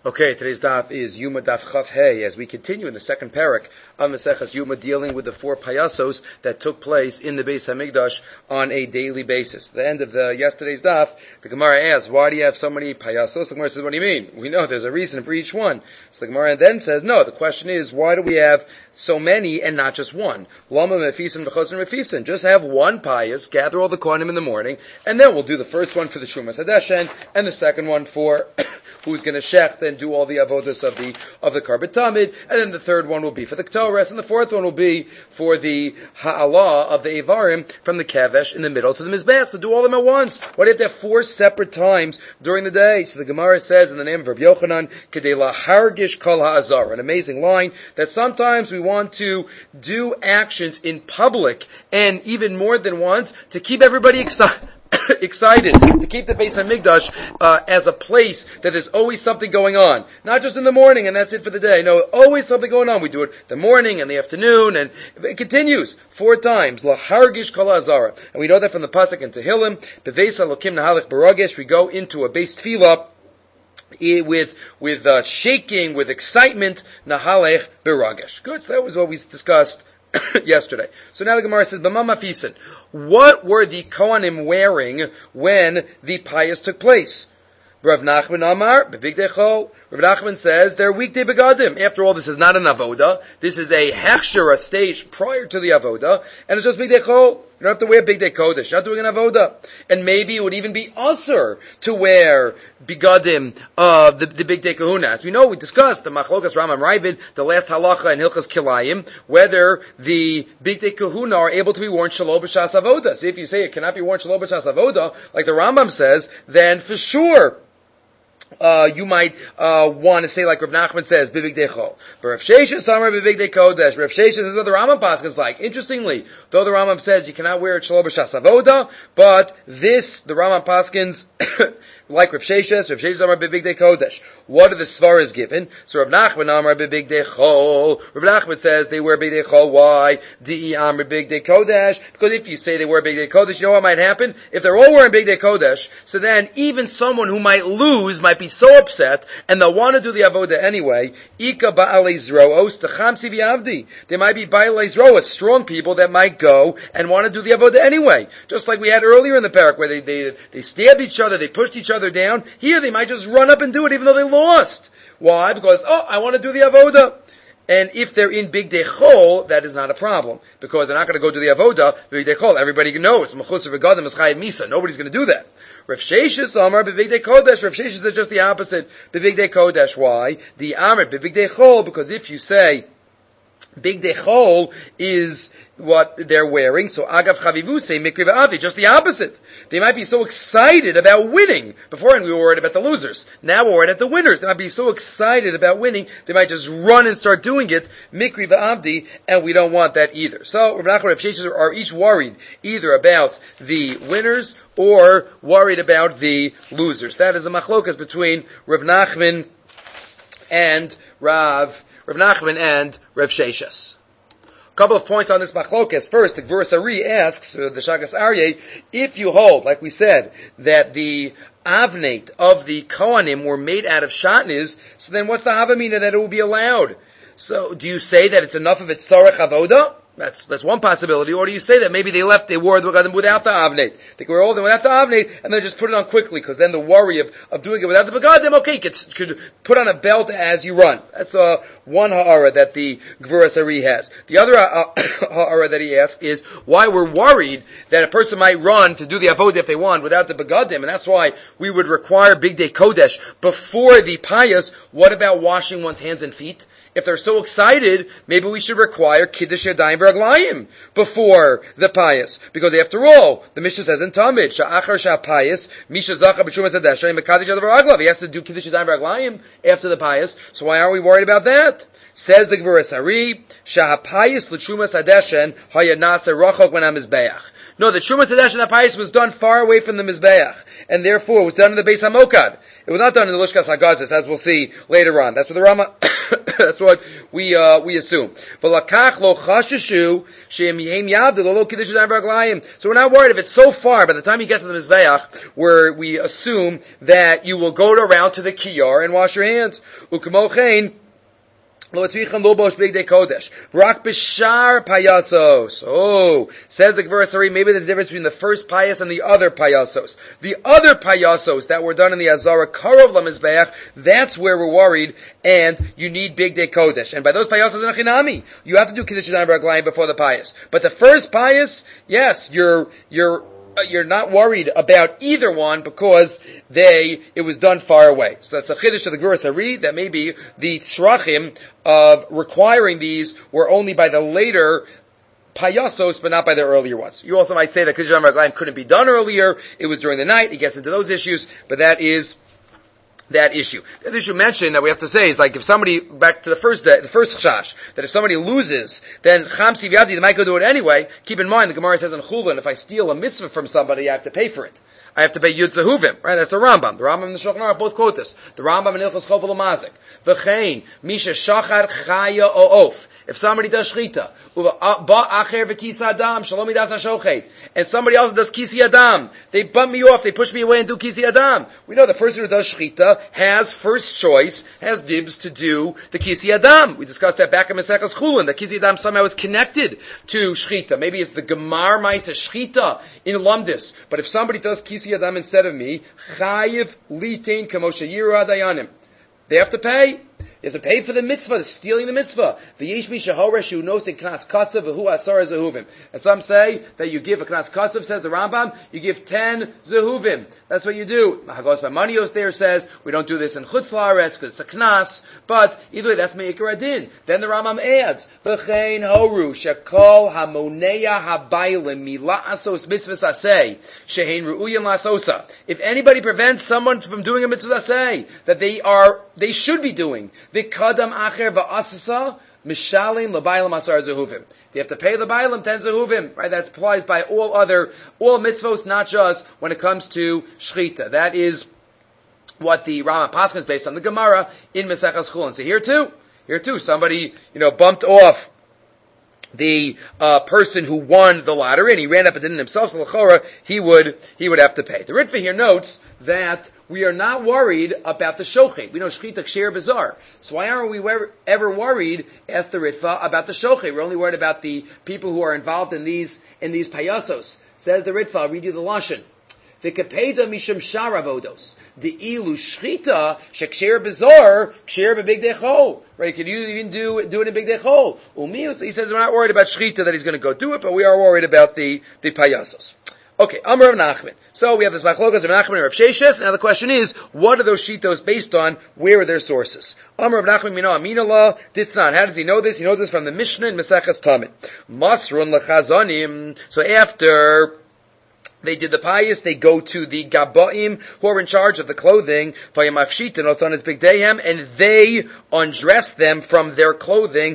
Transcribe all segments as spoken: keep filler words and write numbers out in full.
Okay, today's daf is Yuma Daf Chaf Hey, as we continue in the second parak of Maseches Yuma, dealing with the four payasos that took place in the Beis Hamikdash on a daily basis. At the end of the yesterday's daf, the Gemara asks, why do you have so many payasos? The Gemara says, what do you mean? We know there's a reason for each one. So the Gemara then says, no, the question is, why do we have so many and not just one? Lama mefisin v'chosin mefisin. Just have one payas, gather all the kohanim in the morning, and then we'll do the first one for the Shumas Hadeshen, and the second one for who's going to shech and do all the avodas of the of the Karbet Tamid, and then the third one will be for the Ktores, and the fourth one will be for the Ha'alah of the Evarim from the Kavesh in the middle to the Mizbeach. So do all of them at once. Why do you have to have four separate times during the day? So the Gemara says in the name of Rabbi Yochanan, Kedei lahargish kol ha'azar, an amazing line that sometimes we want to do actions in public and even more than once to keep everybody excited. excited to keep the Beis Hamikdash uh, as a place that there's always something going on. Not just in the morning and that's it for the day. No, always something going on. We do it the morning and the afternoon, and it continues four times. Lahargish kol ha'azara. And we know that from the Pasuk in Tehillim, Beveis Elokim nahalech baragesh, we go into a base tefillah with with uh, shaking, with excitement, nahalech baragesh. Good, so that was what we discussed yesterday. So now the Gemara says, B'ma mafisin. What were the Kohanim wearing when the payas took place? Rav Nachman Amar, b'bigdei chol. Rav Nachman says they're weekday begadim. After all, this is not an avoda. This is a hechsher, a stage prior to the avoda, and it's just bigdei chol. You don't have to wear bigdei kodesh. You're not doing an avoda. And maybe it would even be usher to wear begadim of the, the bigdei kahuna. As we know, we discussed the machlokas Rambam Ravid, the last halacha in Hilchas Kilayim, whether the bigdei kahuna are able to be worn shalom b'shas avoda. So if you say it cannot be worn shalom b'shas avoda, like the Rambam says, then for sure, Uh, you might, uh, want to say like Rav Nachman says, B'bigdei chol. But Rav Sheshes Samar B'bigdei kodesh. Rav Sheshes is what the Rambam Pasuk is like. Interestingly, though the Rambam says you cannot wear it shalom b'shas avoda, but this, the Rambam Paskins, like Rav Sheshes, Rav Sheshes Amar B'bigdei kodesh. What are the svaras given? So Rav Nachman Amar B'bigdei chol. Rav Nachman says they wear bigdei chol. Why? Di Amar B'bigdei kodesh. Because if you say they wear bigdei kodesh, you know what might happen? If they're all wearing bigdei kodesh, so then even someone who might lose might be so upset, and they'll want to do the avoda anyway. Ika ba'alei zroos t'chamsi v'avdi. They might be ba'alei zroos, strong people that might go and want to do the avoda anyway. Just like we had earlier in the parak, where they, they, they stabbed each other, they pushed each other down. Here they might just run up and do it even though they lost. Why? Because, oh, I want to do the avoda. And if they're in bigdei chol, that is not a problem, because they're not going to go do the avoda, bigdei chol. Everybody knows, mechusar v'gadim is chayiv misa. Nobody's going to do that. Rav Sheshes Amar b'bigdei kodesh. Rav Sheshes is just the opposite. B'bigdei kodesh. Why? The Amar b'bigdei chol, because if you say bigdei chol is what they're wearing, so agav chavivu say mikri v'avi, just the opposite. They might be so excited about winning. Beforehand we were worried about the losers. Now we're worried about the winners. They might be so excited about winning, they might just run and start doing it, mikri v'avdi, and we don't want that either. So Rav Nachman and Rav Sheshes are each worried either about the winners or worried about the losers. That is a machlokas between Rav Nachman and Rav Rav Nachman and Rav Sheshes. A couple of points on this machlokas. First, the Gvurus Ari asks, uh, the Shagas Aryeh, if you hold, like we said, that the avnate of the Kohanim were made out of shatnez, so then what's the havamina that it will be allowed? So, do you say that it's enough of its tzarech avoda? That's, that's one possibility. Or do you say that maybe they left, they wore the begadim without the avnate? They wear all of them without the avnate, and they just put it on quickly, because then the worry of, of doing it without the begadim, okay, you could, could put on a belt as you run. That's, uh, one ha'ara that the Gvurus Ari has. The other uh, ha'ara that he asks is why we're worried that a person might run to do the avodah if they want without the begadim, and that's why we would require bigdei kodesh before the payas. What about washing one's hands and feet? If they're so excited, maybe we should require kiddush yadayim v'raglayim before the payas, because after all, the Mishnah says in Talmud, sha'achar sha'payas misha zacha b'shumas hadesha mekadesh yadav v'raglav. He has to do kiddush yadayim v'raglayim after the payas. So why are we worried about that? Says the Gvurus Ari, sha'hapayas l'shumas hadeshen hayanasa rachok when hamizbeach. No, the Shumas Hadesh and the Payas was done far away from the Mizbeach, and therefore it was done in the Beis HaMokad. It was not done in the Lishkas HaGazis, as we'll see later on. That's what the Rama That's what we uh, we assume. So we're not worried if it's so far by the time you get to the Mizbeach where we assume that you will go around to the Kiyar and wash your hands. Lo tzricham lo bosh big day kodesh. Rak b'shar payasos. Oh, says the Gemara Sari, maybe there's a difference between the first payas and the other payasos. The other payasos that were done in the Azara Karov Lamizbeach, that's where we're worried, and you need big day kodesh. And by those payasos in Achinami, you have to do Kiddush Yadayim B'Raglayim before the payas. But the first payas, yes, you're, you're, Uh, you're not worried about either one because they, it was done far away. So that's a chiddush of the Gemara Sari, that maybe the tzrachim of requiring these were only by the later payasos, but not by the earlier ones. You also might say that Kiddush Raglayim couldn't be done earlier, it was during the night, he gets into those issues, but that is that issue. The other issue mentioned that we have to say is like if somebody, back to the first day, the first chash, that if somebody loses, then chamsi v'yadi, they might go do it anyway. Keep in mind, the Gemara says in Chulin, if I steal a mitzvah from somebody, I have to pay for it. I have to pay Yud Zehuvim, right? That's the Rambam. The Rambam and the Shulchan Aruch both quote this. The Rambam and Ilchos Chovel Mazik. V'chein, misha shachar chaya o'of. If somebody does shchita, and somebody else does kisi adam, they bump me off, they push me away and do kisi adam. We know the person who does shchita has first choice, has dibs to do the kisi adam. We discussed that back in Maseches Chulin, that kisi adam somehow is connected to shchita. Maybe it's the gemar ma'aseh shchita in Lumdis. But if somebody does kisi adam instead of me, chayiv litain kamosha yiru adayanim. They have to pay. You have to pay for the mitzvah, the stealing the mitzvah. And some say that you give a knas katzav, says the Rambam, you give ten zehuvim. That's what you do. Hagos Manios there says, we don't do this in Chutz La'aretz because it's a knas, but either way, that's me'ikar adin. Then the Rambam adds, V'chein horu shekol hamoneya habaylim mila'asos mitzvahs aseh, shehein ru'uyim la'asosa. If anybody prevents someone from doing a mitzvah aseh, that they are, they should be doing, V'kadam acher v'asasa mishalim l'baylam asar zehuvim. They have to pay the baylam ten zehuvim, right? That applies by all other, all mitzvos, not just when it comes to shchita. That is what the Rama Paskin is based on, the Gemara in Maseches Chulin. So here too, here too, somebody, you know, bumped off the uh, person who won the lottery, and he ran up and did it himself, so l'chora, he would, he would have to pay. The Ritva here notes that we are not worried about the shochet. We know shchita ksher bizarre. So why aren't we ever, ever worried, asked the Ritva, about the shochet? We're only worried about the people who are involved in these, in these payasos. Says the Ritva, I'll read you the Lashon. V'kapeda mishum sharavodos. The ilu shchita sheksher bizarre ksher bebig dechol. Right? Could you even do do it in big dechol? Umius. He says we're not worried about shchita that he's going to go do it, but we are worried about the the payasos. Okay, Amar of Nachman. So we have this machlokas of Nachman and Rav Sheshes. Now the question is, what are those shitos based on? Where are their sources? Amar of Nachman mino aminallah ditznan. How does he know this? He knows this from the Mishnah in Maseches Tamid. Masrun lechazanim. So after they did the payas, they go to the Gabaim, who are in charge of the clothing, on his big dayhem, and they undress them from their clothing,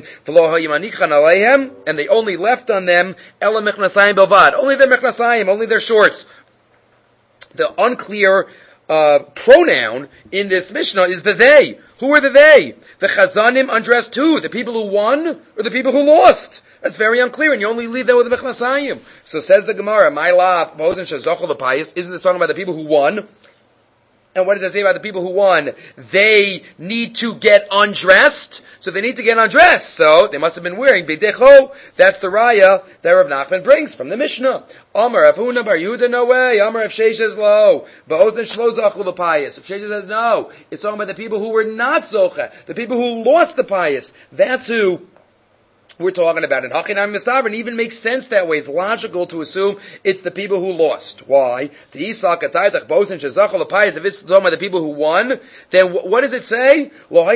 and they only left on them, only their mechnasayim, only their shorts. The unclear uh, pronoun in this Mishnah is the they. Who are the they? The Chazanim undressed who? The people who won, or the people who lost? That's very unclear, and you only leave them with the mechnasayim. So says the Gemara, my lav, Mosen Shazochel the pious, isn't this talking about the people who won? And what does it say about the people who won? They need to get undressed. So they need to get undressed. So they must have been wearing bidecho. That's the raya that Rav Nachman brings from the Mishnah. Amar Rav Huna bar Yehuda, no way. Amar Rav Sheshes lo. Ba'ozen shlo zochel the pious. Rav Sheshes says no. It's talking about the people who were not zocheh. The people who lost the pious. That's who we're talking about it. Hachinam Mistaver, and even makes sense that way. It's logical to assume it's the people who lost. Why? The Yisak Ataytach Bosin Shazachal Apayas, if it's talking about the people who won, then what does it say?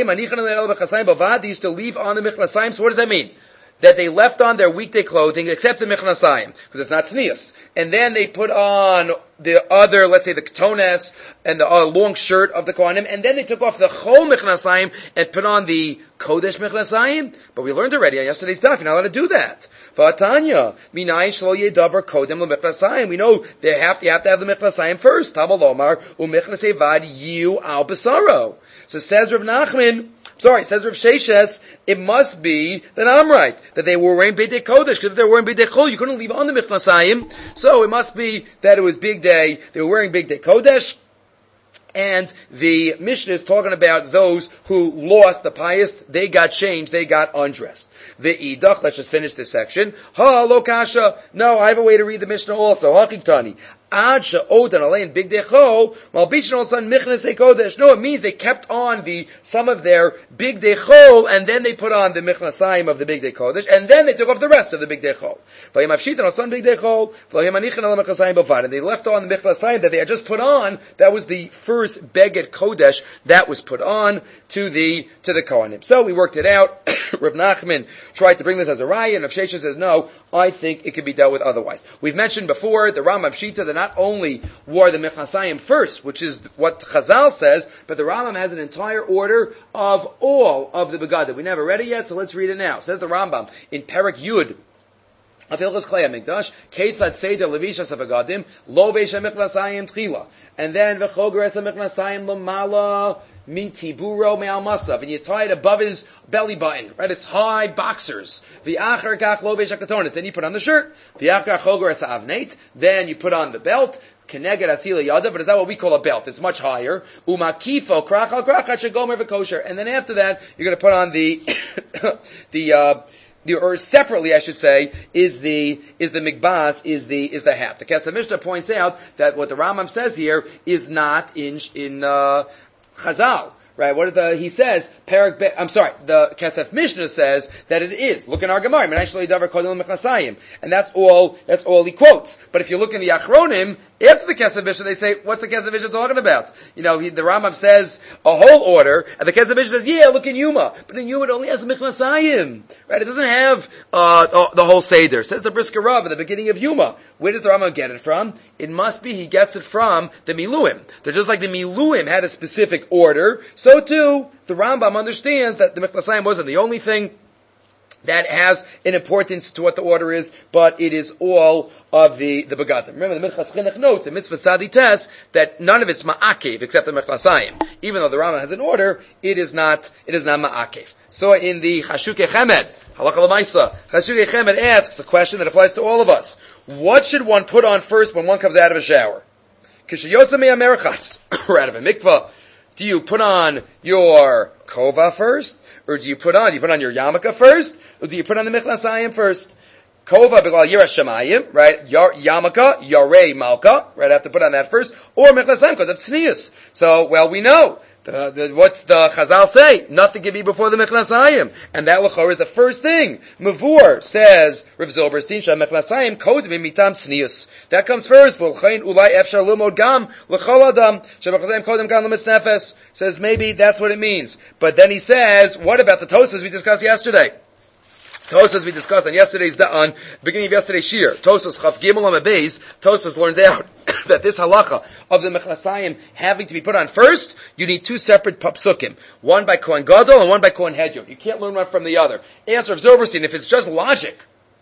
They used to leave on the Michnasayim. So what does that mean? That they left on their weekday clothing except the Michnasayim, because it's not tznius. And then they put on the other, let's say the ketones and the uh, long shirt of the Kohanim, and then they took off the chol Michnasayim and put on the Kodesh Michnasayim. But we learned already on yesterday's daf, you're not allowed to do that. V'atanya, minayin shlo yedavar kodem l'Michnasayim. We know they have to, you have to have the Michnasayim first. Tamal Omar, u'Michnasay vad yu al basaro. So says Rav Nachman, Sorry, says Rav Sheshes, it must be that I'm right, that they were wearing Bidei Kodesh, because if they were wearing Bidei Chol, you couldn't leave on the Michnasayim, so it must be that it was Big Day, they were wearing Bidei Kodesh, and the Mishnah is talking about those who lost the pious, they got changed, they got undressed. The Idach, let's just finish this section. Ha, lo kasha. No, I have a way to read the Mishnah also. Hachiktani. Ad she'odan alein big dechol, malbichin al son michnesei kodesh. No, it means they kept on the, some of their big dechol, and then they put on the michnasayim of the big dekodesh, and then they took off the rest of the big dechol. V'yim afshitan al son big dechol, v'yim anichin al michnasayim b'vad. And they left on the michnasayim that they had just put on, that was the first beged kodesh that was put on to the, to the Kohanim. So we worked it out. Rav Nachman tried to bring this as a raya, and Rav Sheshes says, no, I think it could be dealt with otherwise. We've mentioned before, the Rambam Shita, that not only wore the Mechasayim first, which is what Chazal says, but the Rambam has an entire order of all of the Begadim. We never read it yet, so let's read it now. Says the Rambam, in Perek Yud, Afilchas Klei HaMikdash, Keitzad Seder Levishas HaBegadim, Lo Veisha Mechnasayim Tchila, and then V'chogres HaMechnasayim L'mala, Mitiburo me'al-masav, and you tie it above his belly button, right? It's high boxers. V'achar kach lo ve'shakatonet. Then you put on the shirt. V'achar chogres ha'avneit. Then you put on the belt. Keneged atzila yada, but is that what we call a belt? It's much higher. Umakifo krach al krach shagomer v'kosher. And then after that, you're going to put on the the uh the, or separately, I should say, is the is the mikbas, is the is the hat. The Kesef Mishnah points out that what the Rambam says here is not in in uh Chazal, right? What is the, he says, Perak Be, I'm sorry, the Kesef Mishnah says that it is. Look in our Gemara, and that's all, that's all he quotes. But if you look in the Achronim, after the Kesef Mishnah, they say, what's the Kesef Mishnah talking about? You know, he, the Rambam says a whole order, and the Kesef Mishnah says, yeah, look in Yuma. But in Yuma it only has the Michnasayim, right? It doesn't have, uh, the whole Seder. It says the Brisker Rav at the beginning of Yuma. Where does the Rambam get it from? It must be he gets it from the Miluim. They're just like the Miluim had a specific order, so too, the Rambam understands that the Michnasayim wasn't the only thing that has an importance to what the order is, but it is all of the, the Begadim. Remember, the Minchas Chinuch notes in Mitzvah Sadi Tes that none of it's Ma'akev except the Mechnasayim. Even though the Rambam has an order, it is not, it is not Ma'akev. So in the Chashukei Chemed, Halakha L'maisa, Chashukei Chemed asks a question that applies to all of us. What should one put on first when one comes out of a shower? Kishayotza me'amerchas, or out of a mikvah. Do you put on your kova first? Or do you put on, do you put on your yarmulke first? Or do you put on the michnasayim first? Kova b'glal yiras shamayim, right? Yarmulke, yarei malka, right? I have to put on that first. Or michnasayim, because of tznius. So, well, we know. The, the, what's the Chazal say? Nothing can be before the Mechnasayim. And that l'chor is the first thing. Mavur says, Rav Zilberstein, Shah Mechnasayim kodim mitam tznius. That comes first. V'lchein ulai efshar lumod gam l'chol adam. Shah Mechnasayim kodim gam l'mitznefes. Says maybe that's what it means. But then he says, what about the Tosas we discussed yesterday? Tosas we discussed on yesterday's, on beginning of yesterday's shir. Tosas Chaf Gimel Amabeis. Tosas learns out that this halacha of the Mechnasayim having to be put on first, you need two separate psukim. One by Kohen Gadol and one by Kohen Hedyot. You can't learn one from the other. Answer of Zilberstein, if it's just logic,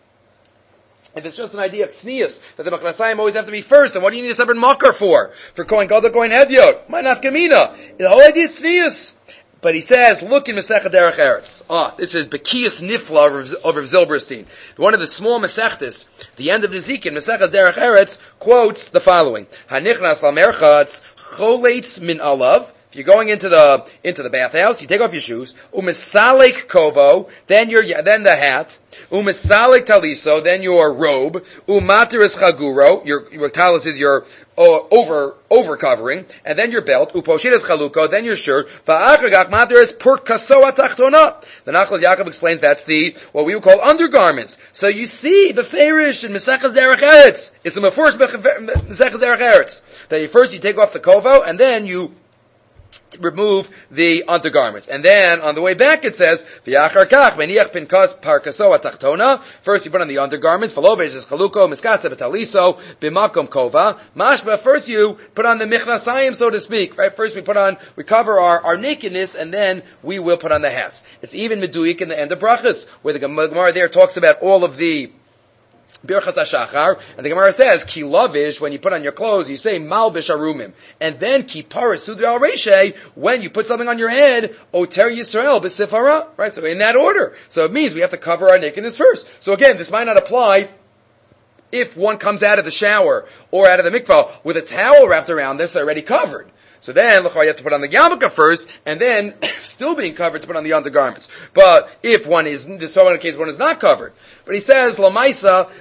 if it's just an idea of tznius, that the Mechnasayim always have to be first, then what do you need a separate makar for? For Kohen Gadol, Kohen Hedyot? My nafkamina. The whole idea is tznius. But he says, look in Masechet Derech Eretz. Ah, this is Bekiyas Nifla of Rav Zilberstein. One of the small Masechtas, the end of Nezikin, Masechet Derech Eretz, quotes the following. Hanichnas lamerchatz choletz min alav. If you're going into the, into the bathhouse, you take off your shoes. Umisalek kovo, then your, then the hat. Umisalek taliso, then your robe. Umateris chaguro, your, your talis is your uh, over, over covering. And then your belt. Uposhitas chaluko, then your shirt. Va'achragach materis purkasoa tachtona. The Nachlas Yaakov explains that's the, what we would call undergarments. So you see, the Ferish in Mesechas Derech Eretz. It's the first Mesechas Derech Eretz. That you first you take off the kovo, and then you remove the undergarments. And then on the way back it says, V'yachar kach, meniach pinkas parkaso atachtona. First you put on the undergarments, Falovesh is chaluko, miskasa betaliso, bimakom kova. Mashba, first you put on the michnasayim, so to speak. Right? First we put on, we cover our, our nakedness, and then we will put on the hats. It's even meduik in the end of brachas, where the Gemara there talks about all of the Birchas HaShachar, and the Gemara says, Ki lavish, when you put on your clothes, you say, Malbish Arumim. And then, Ki paris sudri al reshe, when you put something on your head, Oter Yisrael b'sifara. Right, so in that order. So it means we have to cover our nakedness first. So again, this might not apply if one comes out of the shower or out of the mikvah with a towel wrapped around this, they're already covered. So then, you have to put on the yarmulke first, and then, still being covered, to put on the undergarments. But if one is, this so in a case one is not covered. But he says, Lamaisa,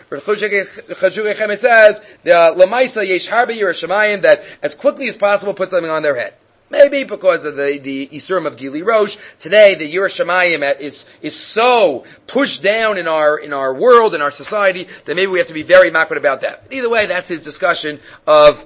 it says, the Lamaisa yesh harbe Yerushalayim, that as quickly as possible put something on their head. Maybe because of the, the Isurim of Gili Rosh. Today, the Yerushalayim is, is so pushed down in our, in our world, in our society, that maybe we have to be very makbid about that. But either way, that's his discussion of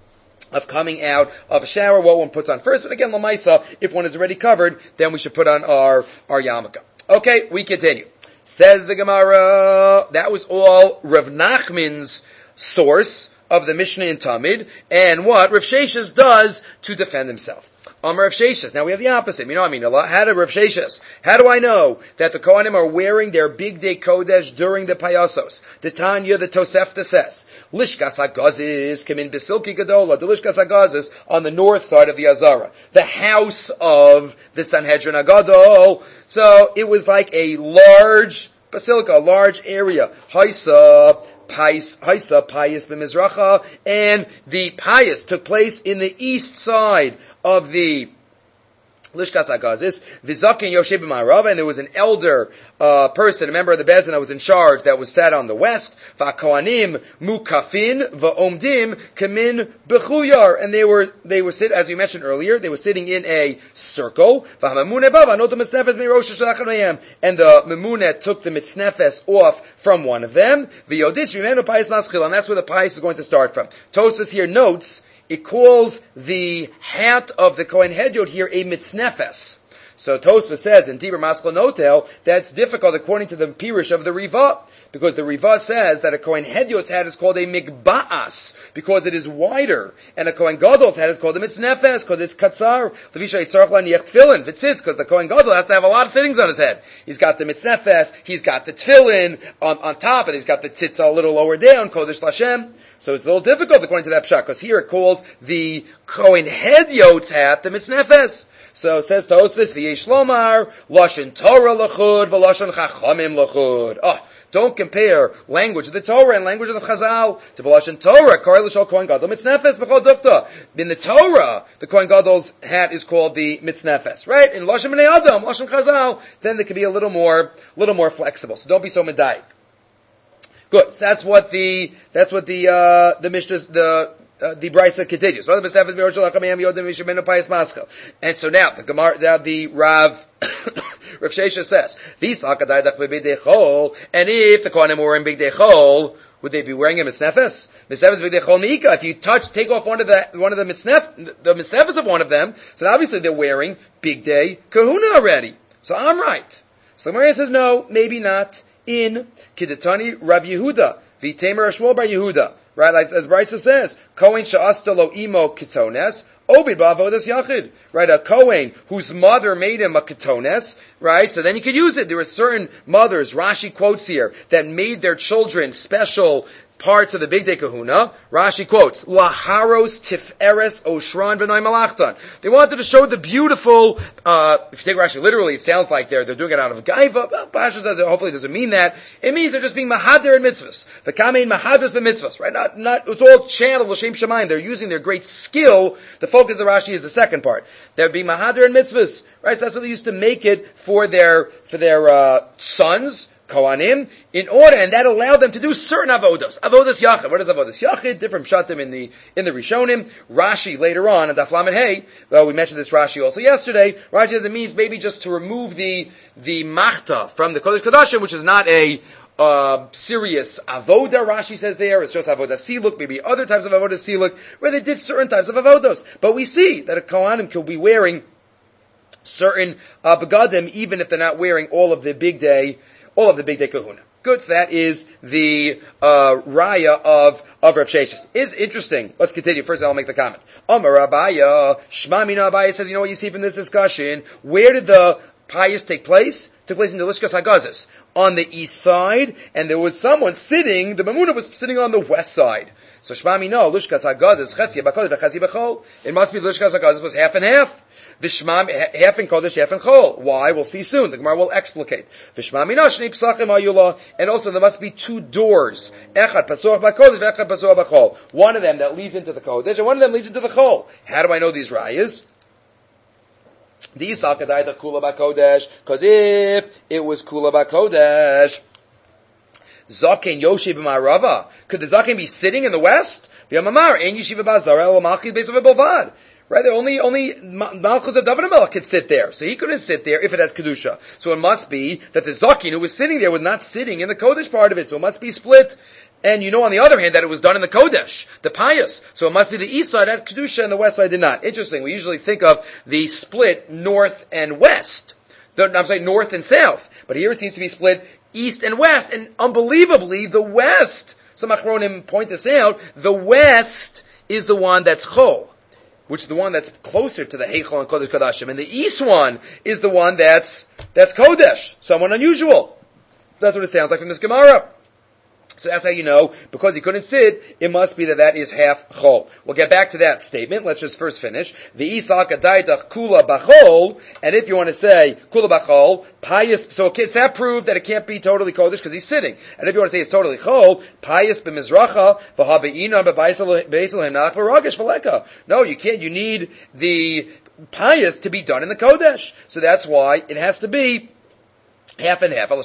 of coming out of a shower, what one puts on first. And again, Lamaisa, if one is already covered, then we should put on our, our yarmulke. Okay, we continue. Says the Gemara, that was all Rav Nachman's source of the Mishnah in Tamid, and what Rav Sheshes does to defend himself. Amar Rav Sheshes. Now we have the opposite. You know, I mean, how did Rav Sheshes? How do I know that the Kohanim are wearing their big day kodesh during the payasos? The Tanya, the Tosefta says, Lishkas HaGazis, Kamin Besilki Gadola, the Lishkas HaGazis on the north side of the Azara, the house of the Sanhedrin Agadol. So it was like a large basilica, a large area. Haisa, Pais, Haisa, Pais b'Mizracha, and the Pais took place in the east side of the Lishkas HaGazis, Vizakin Yoshe b'Ma'arav, and there was an elder uh, person, a member of the Bezin that was in charge, that was sat on the west. V'Kohanim mukafin v'omdim kamin b'chuyar, and they were they were sit as we mentioned earlier, they were sitting in a circle. V'Hamamune bava notu mitznefes me'rosh shalachan mayem, and the Mamune took the mitznefes off from one of them. V'yoditz v'menu payis naschil, and that's where the payis is going to start from. Tosfos here notes, it calls the hat of the Kohen Hedyot here a mitznefes. So Tosfos says in Dibur Maskal Notel that's difficult according to the Pirush of the Riva, because the Riva says that a Kohen Hedyot's hat is called a mikba'as because it is wider, and a Kohen Gadol's hat is called a mitznefes because it's katzar. Levisha yitzarach laniach tefillin v'tzitz, because the Kohen Gadol has to have a lot of fittings on his head. He's got the mitznefes, he's got the tefillin on, on top, and he's got the tzitz a little lower down, kodesh lashem. So it's a little difficult according to that pshat, because here it calls the Kohen Hedyot's hat the mitznefes. So it says Tosfos, v'yesh lomar lashon Torah lachud v'lashon chachamim lachud. Oh, don't compare language of the Torah and language of the Chazal to Lashon Torah. Korei l'shol Kohen Gadol mitznefes b'chol dukta. In the Torah, the Kohen Gadol's hat is called the mitznefes, right? In Lashon Bnei Adam, Lashon Chazal, then they can be a little more, little more flexible. So don't be so medayik. Good. So that's what the that's what the uh, the Mishnah the uh, the Brisa continues. And so now the Gemara, now the Rav Rav Sheshes says, and if the Kohanim were wearing big dechol, would they be wearing a mitznefes? Mitznefes big dechol miika. If you touch, take off one of the one of the mitznef, the mitznefes of one of them, so obviously they're wearing big day kahuna already. So I'm right. So the Gemara says no, maybe not. In Kidatani Rav Yehuda, V'Tamer Ashwol Bar Yehuda, right? Like as Brisa says, Kohen she'asta lo imo ketones, Obid ba'avodas yachid, right? A Kohen whose mother made him a ketones, right? So then you could use it. There are certain mothers, Rashi quotes here, that made their children special parts of the Big Day Kahuna. Rashi quotes, Laharos tif'eres oshran v'noy malachtan. They wanted to show the beautiful, uh, if you take Rashi literally, it sounds like they're, they're doing it out of gaiva. Well, Pasha says, hopefully it doesn't mean that. It means they're just being mahader in mitzvahs. The kamein mahadras b'mitzvahs, right? Not, not, it's all channeled, l'shem shemayim. They're using their great skill. The focus of the Rashi is the second part. They're being mahader in mitzvahs, right? So that's what they used to make it for their, for their, uh, sons, Kohanim, in order, and that allowed them to do certain avodas. Avodas yachid. What is avodas yachid? Different pshatim in the, in the Rishonim. Rashi later on, and Daf Lamed Hey, well, we mentioned this Rashi also yesterday. Rashi says it means maybe just to remove the, the machta from the Kodesh Kodashim, which is not a, uh, serious avoda, Rashi says there. It's just avodah siluk, maybe other types of avodah siluk, where they did certain types of avodos. But we see that a Kohanim could be wearing certain, uh, begadim, even if they're not wearing all of the big day, all of the big day kahuna. Good, so that is the uh, raya of of Rav Sheshes. Is interesting. Let's continue. First, I'll make the comment. Amar Abaya, Shma Mina Abaya says, you know what you see from this discussion? Where did the Pious take place? Took place in the Lishkas HaGazis on the east side, and there was someone sitting, the Mamuna was sitting on the west side. So Shmami no, Lishkas HaGazis, Chetzi B'Kodesh, V'Chetzi B'Chol. It must be Lishkas HaGazis was half and half. V'Shmami, half in Kodesh, half in Chol. Why? We'll see soon. The Gemara will explicate. V'Shmami no, Shnei Psachim Ayula. And also there must be two doors. Echad Pasuach B'Kodesh, V'Echad Pasuach B'Chol. One of them that leads into the Kodesh, and one of them leads into the Chol. How do I know these rayas? The Isakadai Kula B'Kodesh, because if it was Kula B'Kodesh, Zaken Yoshi b'Marava, could the Zaken be sitting in the west? V'Yamamar Ein Yeshiva B'Azara El Malchis Beis V'Bilvad. Right, only only Malchus of David HaMelech could sit there, so he couldn't sit there if it has kedusha. So it must be that the Zaken who was sitting there was not sitting in the Kodesh part of it. So it must be split. And you know, on the other hand, that it was done in the Kodesh, the pious. So it must be the east side had kedusha and the west side did not. Interesting. We usually think of the split north and west. The, I'm saying north and south, but here it seems to be split east and west. And unbelievably, the west. Some Achronim point this out. The west is the one that's chol, which is the one that's closer to the Heichal and Kodesh Kodashim, and the east one is the one that's that's Kodesh, someone unusual. That's what it sounds like from this Gemara. So that's how you know, because he couldn't sit, it must be that that is half chol. We'll get back to that statement. Let's just first finish. The Isak Adaitach Kula Bachol, and if you want to say Kula Bachol, pious, so it's that proof that it can't be totally Kodesh because he's sitting. And if you want to say it's totally chol, pious b'mizracha, v'habe'inon b'baisel hemnach v'ragesh v'leka. No, you can't, you need the pious to be done in the Kodesh. So that's why it has to be half and half. That's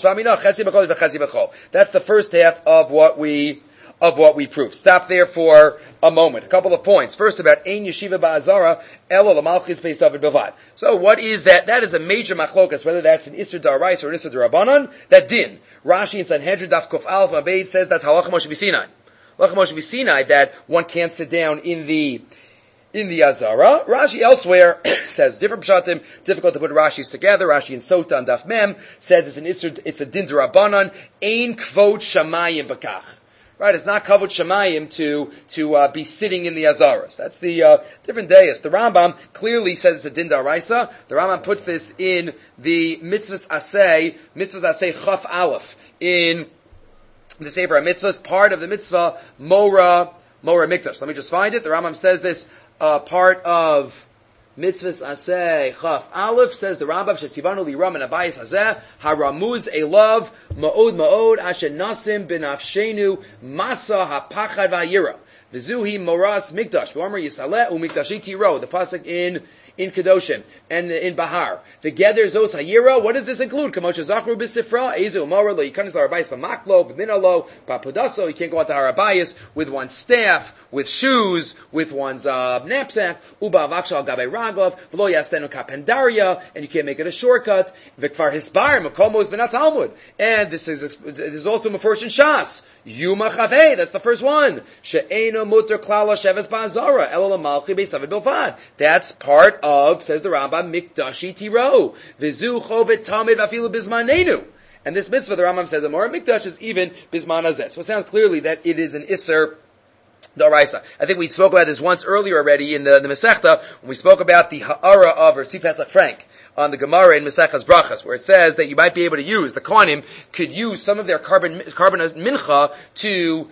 the first half of what we of what we proved. Stop there for a moment. A couple of points. First, about Ein Yeshiva Ba'azara Elo L'Malchis Beis David Bilvad. So, what is that? That is a major machlokas, whether that's an Isser D'Oraisa or an Isser D'Rabbanan. That din. Rashi in Sanhedrin Daf Kuf Aleph Abeid says that's Halacha Moshe B'Sinai. Halacha Moshe B'Sinai that one can't sit down in the In the Azara. Rashi elsewhere says different pshatim, difficult to put Rashis together. Rashi in Sota and Daf Mem says it's an Isser, it's a din d'Rabbanan, ein kvod shamayim b'kach. Right, it's not kvod shamayim to, to, uh, be sitting in the Azaras. That's the, uh, different dayas. The Rambam clearly says it's a din d'Oraisa. The Rambam puts this in the Mitzvahs Aseh, Mitzvahs Aseh Chaf Aleph, in the Sefer HaMitzvahs, part of the Mitzvah, Mora, Mora Mikdash. Let me just find it. The Rambam says this, Uh, part of Mitzvahs Aseh Chaf Aleph, says the Rambam, Shetzivanu liram and abayis hazeh, haramuz elav, ma'od ma'od, asher nasim benafshenu, masa hapachad v'ayira, v'zuhi moras mikdash, v'omer yisaleh u'mikdashi tiro, the pasuk in in Kedoshim, and in Bahar. The Geder Zos Hayira, what does this include? Kamosha Zachru B'Sifra, Ezu Umara, Lo Yikanis Harabayis B'Maklo, B'Minalo, B'Apodaso, you can't go out to Harabayis with one's staff, with shoes, with one's uh, knapsack, Uba Avakshal Gabe Ragov, V'Lo Yasenu Kapendaria, and you can't make it a shortcut, V'Kfar Hisbar, Makomos B'Nat Talmud. And this is, this is also Mefurish in Shas. Yuma Chavei, that's the first one. She'eno muter klala sheves ba'azara, elo l'malchi beisavid bilvad. That's part of, says the Rambam, mikdashi tiro. V'zu chovet tamid v'afilu bizmanenu. And this mitzvah, the Rambam says, the more mikdash is even bizman hazeh. So it sounds clearly that it is an isser d'oraisa. I think we spoke about this once earlier already in the, the Masechta, when we spoke about the ha'ara of Rav Pesach Frank on the Gemara in Mesechas Brachas, where it says that you might be able to use, the Kohanim could use some of their carbon, carbon mincha to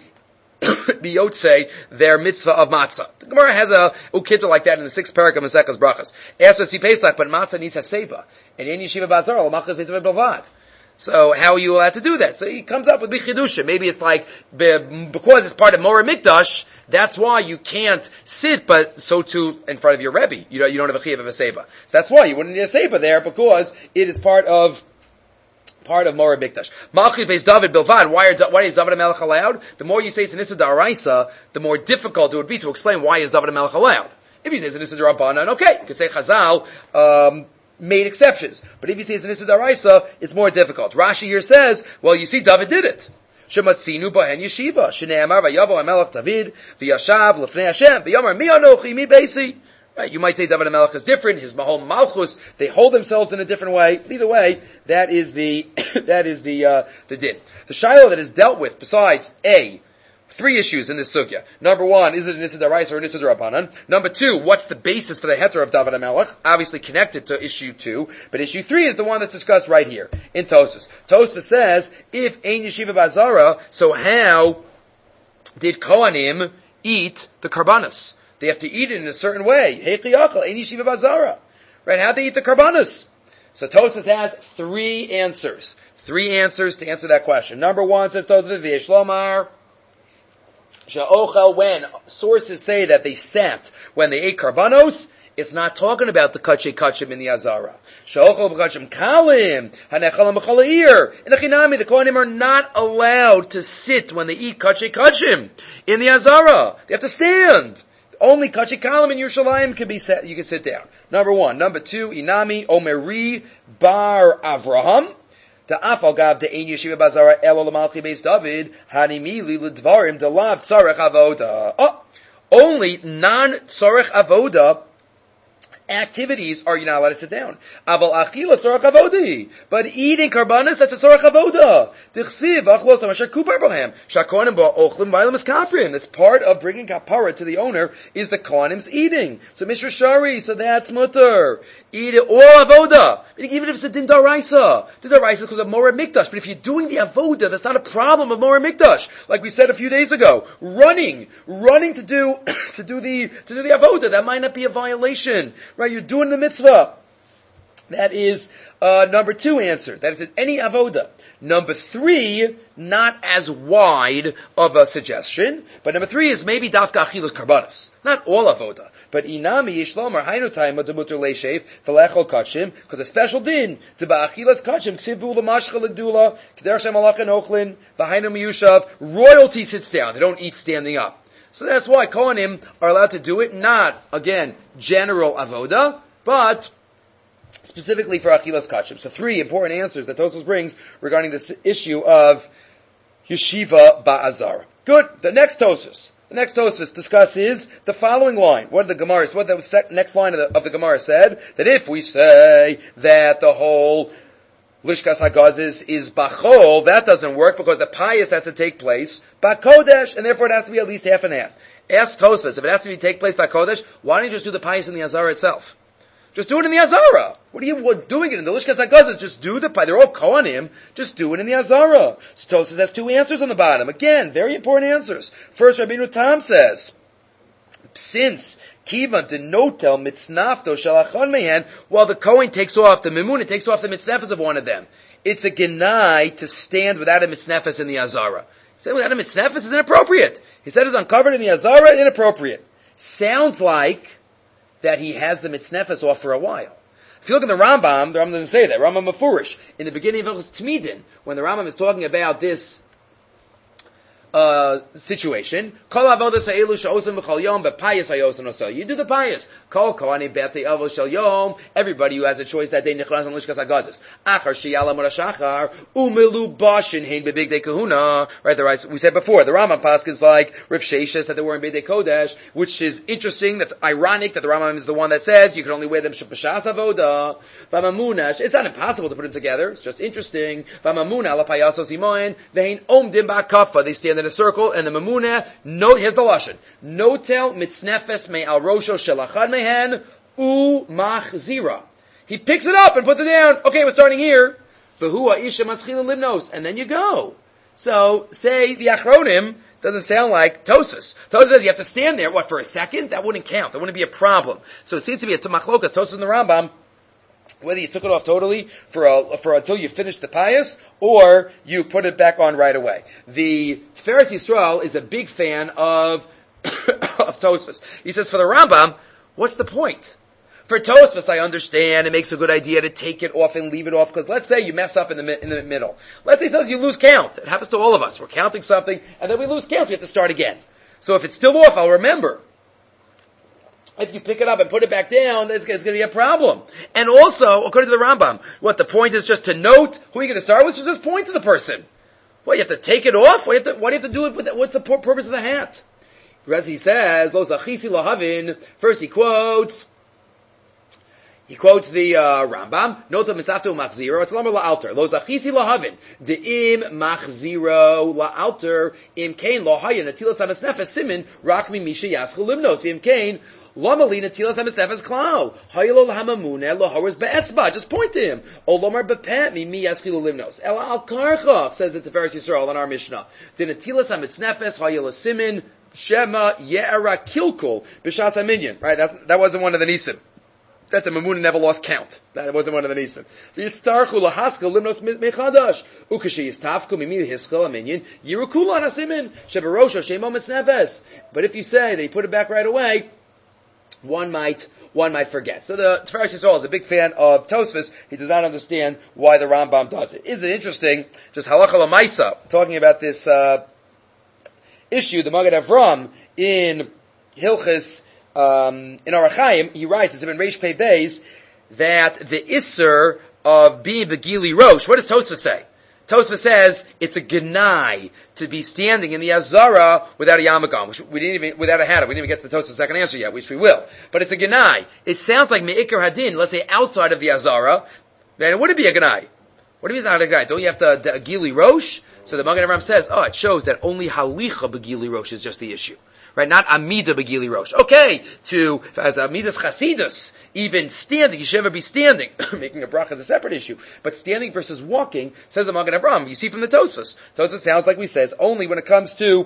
be yotzei their mitzvah of matzah. The Gemara has a ukita like that in the sixth parak of Mesechas Brachas. After Si Pesach, but matzah needs haseva. And in Yeshiva Bazar, l'machas mitzvah b'lvad. So how are you allowed to do that? So he comes up with bichidusha. Maybe it's like, because it's part of Moreh Mikdash, that's why you can't sit, but so too in front of your Rebbe. You don't, you don't have a chiyuv of a seiba. So that's why you wouldn't need a seiba there, because it is part of, part of Moreh Mikdash. Malchus Beis David Bilvad, why, are, why is David HaMelech allowed? The more you say it's an Issa D'Oraisa, the more difficult it would be to explain why is David HaMelech allowed. If you say it's an Issa D'Rabbanan, okay, you can say Chazal, um, made exceptions. But if you see it's an Issa D'Oraisa, it's more difficult. Rashi here says, well, you see, David did it. Shematzinu bahen yeshiva. Shneimar vayavo HaMelech David, v'yashav l'fnei Hashem, v'yamar mi anochi mi beisi. Right, you might say David HaMelech is different, his Mahol Malchus, they hold themselves in a different way. But either way, that is the, that is the, uh, the din. The Shiloh that is dealt with, besides A, Three issues in this sugya. Number one, is it an Issa D'Oraisa or an Issa D'Rabbanan? Number two, what's the basis for the heter of David HaMelech? Obviously connected to issue two, but issue three is the one that's discussed right here in Tosfos. Tosfos says, if Ein Yeshiva Bazara, so how did Kohanim eat the karbanos? They have to eat it in a certain way. Heichi Yachal, Ein Yeshiva Bazara. Right? How do they eat the karbanos? So Tosfos has three answers. Three answers to answer that question. Number one, says Tosfos, V'yesh lomar, Sha'ochel, when sources say that they sapped when they ate karbanos, it's not talking about the kachay kachim in the Azara. Sha'ochel b'kachim kalim, hanechalam b'chalair. In the Chinami, the Kohanim are not allowed to sit when they eat kachay kachim in the Azara. They have to stand. Only kachay kalim in Yerushalayim can be set, you can sit down. Number one. Number two, inami omeri bar Avraham. The afal gav de ein yeshiva bazara elo l'malchi beis David hanimili l'dvarim delav tzarech avoda. Oh, only non-tzarech avoda activities are you not allowed to sit down. Aval achila tzarech avodi. But eating karbanos, that's a tzarech avoda. Tichsiv achlos hamasher kupar bohem. Shakonim ba ochlim v'aylam es kaprim. That's part of bringing kapara to the owner is the kohanim's eating. So Mishra Shari, so that's mutter. Eat it all avoda. Even if it's a din daraisa. Din daraisa is because of Moreh Mikdash. But if you're doing the avoda, that's not a problem of Moreh Mikdash. Like we said a few days ago. Running. Running to do, to do the, to do the avoda. That might not be a violation. Right? You're doing the mitzvah. That is, uh, number two answer. That is any avoda. Number three, not as wide of a suggestion, but number three is maybe dafka achilas karbanos. Not all avoda. But inami yishlomer hainu taima demuter leishev v'lechol kachim, because a special din, the ba'achilas kachim, ksivu l'mashcha l'gdula, k'derech shem alachin ochlin, v'hainu miyushav, royalty sits down. They don't eat standing up. So that's why Kohanim are allowed to do it, not, again, general avoda, but specifically for achilas kachim. So three important answers that Tosfos brings regarding this issue of yeshiva ba'azara. Good. The next Tosfos. The next Tosfos discusses the following line. What did the Gemara, what the next line of the, of the Gemara said? That if we say that the whole Lishkas HaGazis is Bachol, that doesn't work because the pious has to take place Bakodesh, and therefore it has to be at least half and half. Ask Tosfos, if it has to be take place Bakodesh, why don't you just do the pious in the Azara itself? Just do it in the Azara. What are you what, doing it in the Lishkas HaGazis? Just do the pious. They're all Kohanim. Just do it in the Azara. So Tosfos has two answers on the bottom. Again, very important answers. First, Rabbeinu Tam says, since Kivan denotel mitznafto shalachon mehan, while the Kohen takes off, the Mimuna takes off the mitznefes of one of them. It's a genai to stand without a mitznefes in the Azara. He said without a mitznefes is inappropriate. He said it's uncovered in the Azara, inappropriate. Sounds like that he has the mitznefes off for a while. If you look at the Rambam, the Rambam doesn't say that. Rambam Mefurish, in the beginning of Hilchos Tmidin, when the Rambam is talking about this Uh, situation. You do the pious. Everybody who has a choice that day, right, the, we said before, the Rambam Pasch is like Rav Sheshes that they were in B'dei Kodesh, which is interesting, that's ironic that the Rambam is the one that says you can only wear them B'shas Avoda. It's not impossible to put them together, it's just interesting. They stand in a circle, and the Mamunah, no, here's the Lashon. Notel mitznefes me al rosho shelachad mehen u machzira. He picks it up and puts it down. Okay, we're starting here. V'hu ha'isha maschilin limnos. And then you go. So, say the Achronim doesn't sound like Tosfos. Tosfos says you have to stand there, what, for a second? That wouldn't count. That wouldn't be a problem. So it seems to be a Machlokas, Tosfos and the Rambam, whether you took it off totally for a, for until you finish the pious, or you put it back on right away. The Tiferes Yisrael is a big fan of of Tosfos. He says for the Rambam, what's the point? For Tosfos, I understand it makes a good idea to take it off and leave it off, because let's say you mess up in the in the middle. Let's say he says you lose count. It happens to all of us. We're counting something, and then we lose count, so we have to start again. So if it's still off, I'll remember. If you pick it up and put it back down, there's, there's going to be a problem. And also, according to the Rambam, what the point is just to note who you're going to start with, so just point to the person. What, you have to take it off? What do you have to, what do you have to do with it? What's the purpose of the hat? As he says, Lo zachisi lahavin, first he quotes, He quotes the uh, Rambam, Nota misafto machziro, it's lamar la'alter, lo zachisi lahavin, de'im machziro la'alter, im kain lo hayan, atilas ha-mesnefes simin, rak mi misha yaschel limnos, im kain, Lomalina tilas ha-mesnefes klau, haylo l'hamamune, loharas be'etzba, just point to him, o lomar bepet mi mi yaschel limnos, el al-karchach, says the Tiferes Yisrael in our Mishnah, din atilas ha-mesnefes, haylo simin, shema ye'era kilkul, b'shas ha-minyan, right, That's, that wasn't one of the nisim. That the Mamunah never lost count. That wasn't one of the Nisim. V'yitztarchu lahaskal limnos mechadash. Ukashi yistafku mimi hiskal aminyan yirukula nasimin sheberosha shemo mitznefes. But if you say they put it back right away, one might one might forget. So the Tiferes Yisrael is a big fan of Tosfos. He does not understand why the Rambam does it. Is it interesting? Just halacha l'maisa, talking about this uh, issue. The Maggid Avram in Hilchis. Um, in Orach Chaim, he writes, it's in Reish Pei Beis, that the Isser of being Begili Rosh, what does Tosfos say? Tosfos says it's a Genai to be standing in the Azara without a Yamagam, which we didn't even, without a hat. We didn't even get to the Tosfos' second answer yet, which we will. But it's a Genai. It sounds like Me'ikar Hadin, let's say outside of the Azara, then it wouldn't be a Genai. What do you mean it's not a Genai? Don't you have to, the Gili Rosh? So the Magen Avraham says, oh, it shows that only Halicha Begili Rosh is just the issue. Right, not Amida Begili Rosh. Okay, to, as Amidas Chasidus, even standing, you should never be standing. Making a bracha is a separate issue. But standing versus walking, says the Magen Avraham, you see from the Tosfos. Tosfos sounds like we says, only when it comes to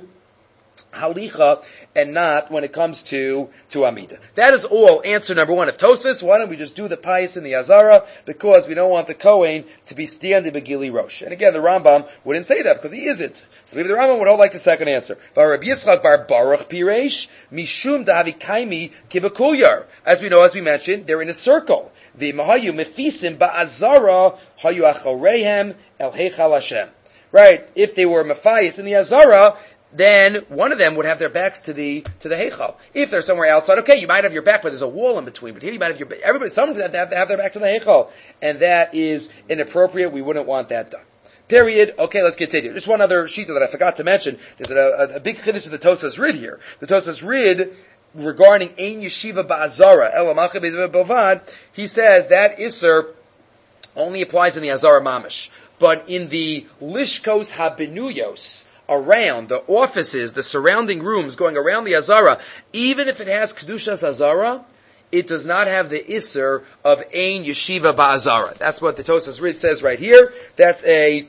Halicha, and not when it comes to, to Amida. That is all answer number one. If Tosfos, why don't we just do the pious in the Azara? Because we don't want the Kohen to be standing Begili Rosh. And again, the Rambam wouldn't say that, because he isn't. So maybe the Rambam would all like the second answer. Rabbi Yitzchak bar Baruch Piresh, Mishum dahavi kaimi kibekulyar. As we know, as we mentioned, they're in a circle. V'mahayu mefisim ba'azara hayu achorehem el heichal Hashem. Right? If they were mafayis in the Azara, then one of them would have their backs to the to the Heichal. If they're somewhere outside, okay, you might have your back, but there's a wall in between. But here you might have your everybody. Someone's going to have to have their back to the Heichal, and that is inappropriate. We wouldn't want that done. Period. Okay, let's continue. Just one other shita that I forgot to mention. There's a, a, a big chiddush of the Tosfos Rid here. The Tosfos Rid regarding Ein Yeshiva Ba'azara Elamalcha B'Bovad, he says that Isser only applies in the Azara Mamish, but in the Lishkos Habenuyos, around the offices, the surrounding rooms going around the Azara, even if it has Kedushas Azara, it does not have the Isser of Ein Yeshiva Ba'azara. That's what the Tosfos Rid says right here. That's a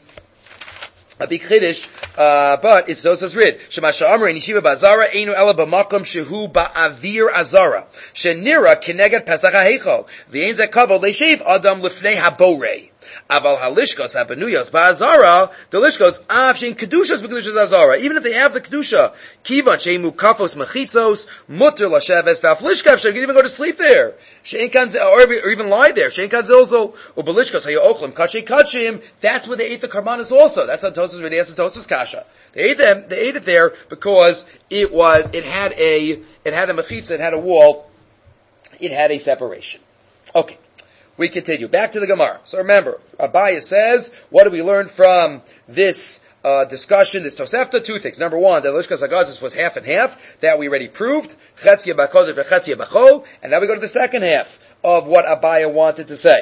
a big chiddush, uh, but it's Tosfos Rid. Shemasha Amar Ein Yeshiva Ba'azara Einu Ela B'Makom Shehu Ba'avir Azara Shenira Kineged Pesach HaHeichal V'Ein Zeh Kavod Le'Shev Adam Lifnei HaBorei. Aval halishkos habenuyos ba'azara, the lishkos afshin kedushas b'kedushas azara. Even if they have the kedusha, kivan sheimu kafos mechitzos mutter lasheves v'af lishkav. She can even go to sleep there. Shein kan or even lie there. Shein kan zilzol ubelishkos hayo ochlim kachim kachim. That's where they ate the karbanos also. That's how Tosfos really answers Tosfos kasha. They ate them. They ate it there because it was. It had a. It had a mechitza. It had a wall. It had a separation. Okay. We continue. Back to the Gemara. So remember, Abaya says, what do we learn from this uh, discussion, this Tosefta? Two things. Number one, that Lishkas Agazis was half and half. That we already proved. Chetzia B'Chodesh v'Chetzia B'Cho. And now we go to the second half of what Abaya wanted to say.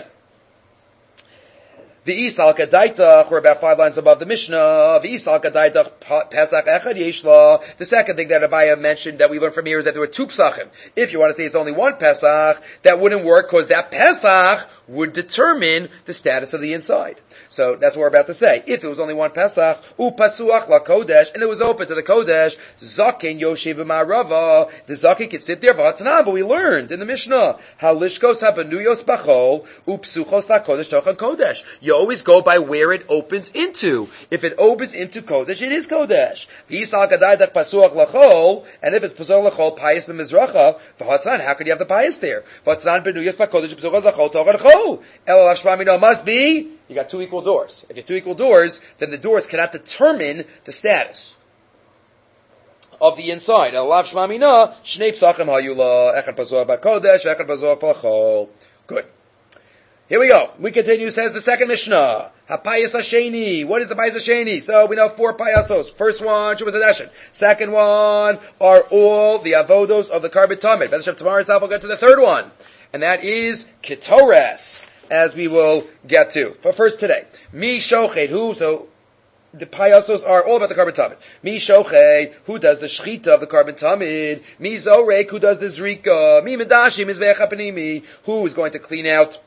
V'isal kadaitach, we're about five lines above the Mishnah. V'isal kadaitach pesach echad yeshla. The second thing that Abaya mentioned that we learned from here is that there were two pesachim. If you want to say it's only one pesach, that wouldn't work because that pesach would determine the status of the inside. So that's what we're about to say. If it was only one pesach, upasuach la kodesh, and it was open to the kodesh, zaken yoshev ma'arava, the zaken could sit there. But we learned in the Mishnah, halishkos habenuyos bachol, upsuchos la kodesh tochan kodesh. You always go by where it opens into. If it opens into kodesh, it is kodesh. V'isal kadaydak pasuach lachol, and if it's pasuach lachol, payis b'mizracha, v'hatzan, how could you have the payis there? V'hatzan benuyos b'kodesh, pasuchos lachol, tochan chol. El Hashmamino must be, you got two equal doors. If you have two equal doors, then the doors cannot determine the status of the inside. El Hashmamino, Shnei Psachim Hayula, Echad Pazoah B'Kodesh, Echad Pazoah B'Chol. Good. Here we go. We continue, says the second Mishnah. HaPayas Hasheni. What is the Payas Hasheni? So we know four payasos. First one, Shuvas Hadeshin. Second one are all the avodos of the Karbit Tamid. Be'ez Hashem tomorrow itself we'll get to the third one. and that is Ketores, as we will get to. But first today, Mi Shochet, who, so, the payasos are all about the carbon tamid. Mi shochet, who does the shchita of the carbon tamid. Mi zorek, who does the zrika. Mi medashi, mizbeach hapanimi, who is going to clean out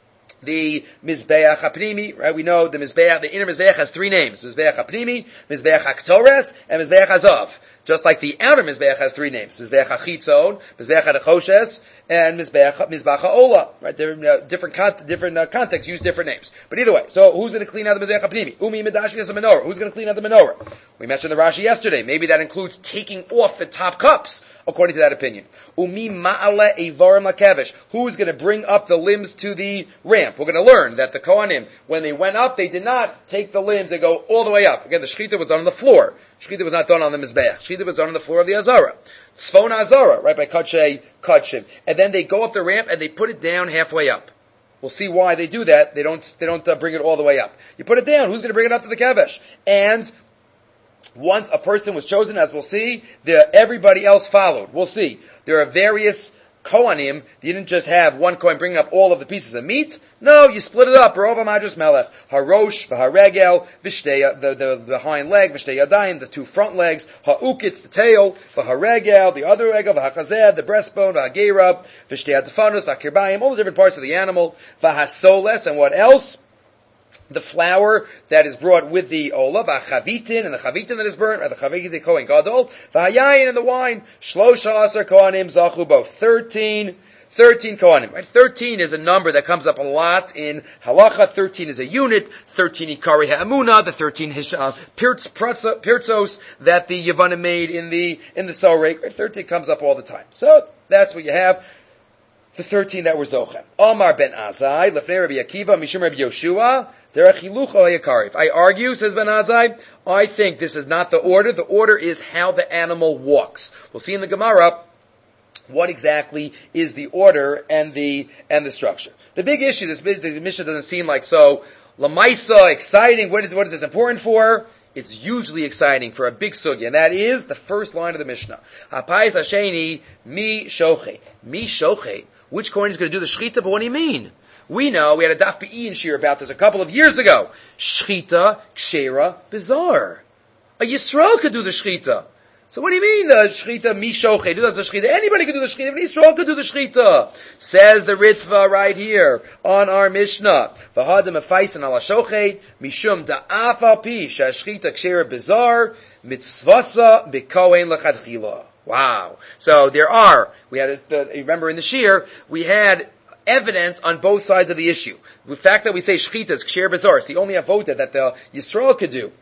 the mizbeach hapnimi. Right? We know the mizbeach, the inner mizbeach has three names: mizbeach hapnimi, mizbeach haktores, and mizbeach hazav. Just like the outer mizbeach has three names: mizbeach hachitzon, mizbeach hachoshes, and mizbeach mizbeach haola. Right? They're uh, different con- different uh, contexts use different names. But either way, so who's going to clean out the mizbeach hapnimi? Umi medashi is a menorah. Who's going to clean out the menorah? We mentioned the Rashi yesterday. Maybe that includes taking off the top cups, according to that opinion. Umi ma'ale evarim lakevish. Who's going to bring up the limbs to the ramp? We're going to learn that the Kohanim, when they went up, they did not take the limbs and go all the way up. Again, the shechita was done on the floor. Shechita was not done on the mizbeach. Shechita was done on the floor of the Azara. Tzfon Azara, right, by Kadshe Kadshim. And then they go up the ramp and they put it down halfway up. We'll see why they do that. They don't, they don't uh, bring it all the way up. You put it down, who's going to bring it up to the Kevesh? And once a person was chosen, as we'll see, the, everybody else followed. We'll see. There are various Kohanim. You didn't just have one Kohen bringing up all of the pieces of meat. No, you split it up. Rova Madras Melech. Harosh, v'haregel, v'shtei, the, the, the hind leg, v'shtei yadayim, the two front legs, ha'ukitz, the tail, v'haregel, the other regel, v'hachazeh, the breastbone, v'hagerab, v'shtei adfanus, v'hakirbayim, all the different parts of the animal, v'hasoles, and what else? The flour that is brought with the ola, v'chavitin, and the chavitin that is burnt, or the chavitin kohen gadol, v'hayayin, and the wine, shlosha asar kohanim zachu bo, thirteen, thirteen kohanim, right? thirteen is a number that comes up a lot in halacha. thirteen is a unit. thirteen ikari ha'amuna, the thirteen hish, uh, pirtzos that the Yavanim made in the, in the sorek, right? thirteen comes up all the time. So, that's what you have. The thirteen that were Zochem. Omar ben Azai, Lefnei Rabbi Akiva, Mishum Rabbi Yoshua, Derechilucho Hayakarif. I argue, says Ben Azai, I think this is not the order. The order is how the animal walks. We'll see in the Gemara what exactly is the order and the and the structure. The big issue, this the Mishnah doesn't seem like so lamaisa, exciting. What is what is this important for? It's usually exciting for a big sugya, and that is the first line of the Mishnah. Hapais Hasheni mi shochet. Mi shochet. Which Kohen is going to do the shechita? But what do you mean? We know, we had a Daf Be'in shir about this a couple of years ago. Shechita, kshera, bizarre. A Yisrael could do the shechita. So what do you mean, the shechita, mi shochet? Who does the shechita? Anybody could do the shechita, but Yisrael could do the shechita. Says the Ritva right here on our Mishnah. V'hadam efaysin ala shochet, mishum da'af al pi, shashchita kshera bizarre, mitzvasa b'kohen l'chadchila. Wow. So there are, we had, the, remember in the Shir, we had evidence on both sides of the issue. The fact that we say Shechita is Ksher Bezar, it's the only avoda that the Yisrael could do.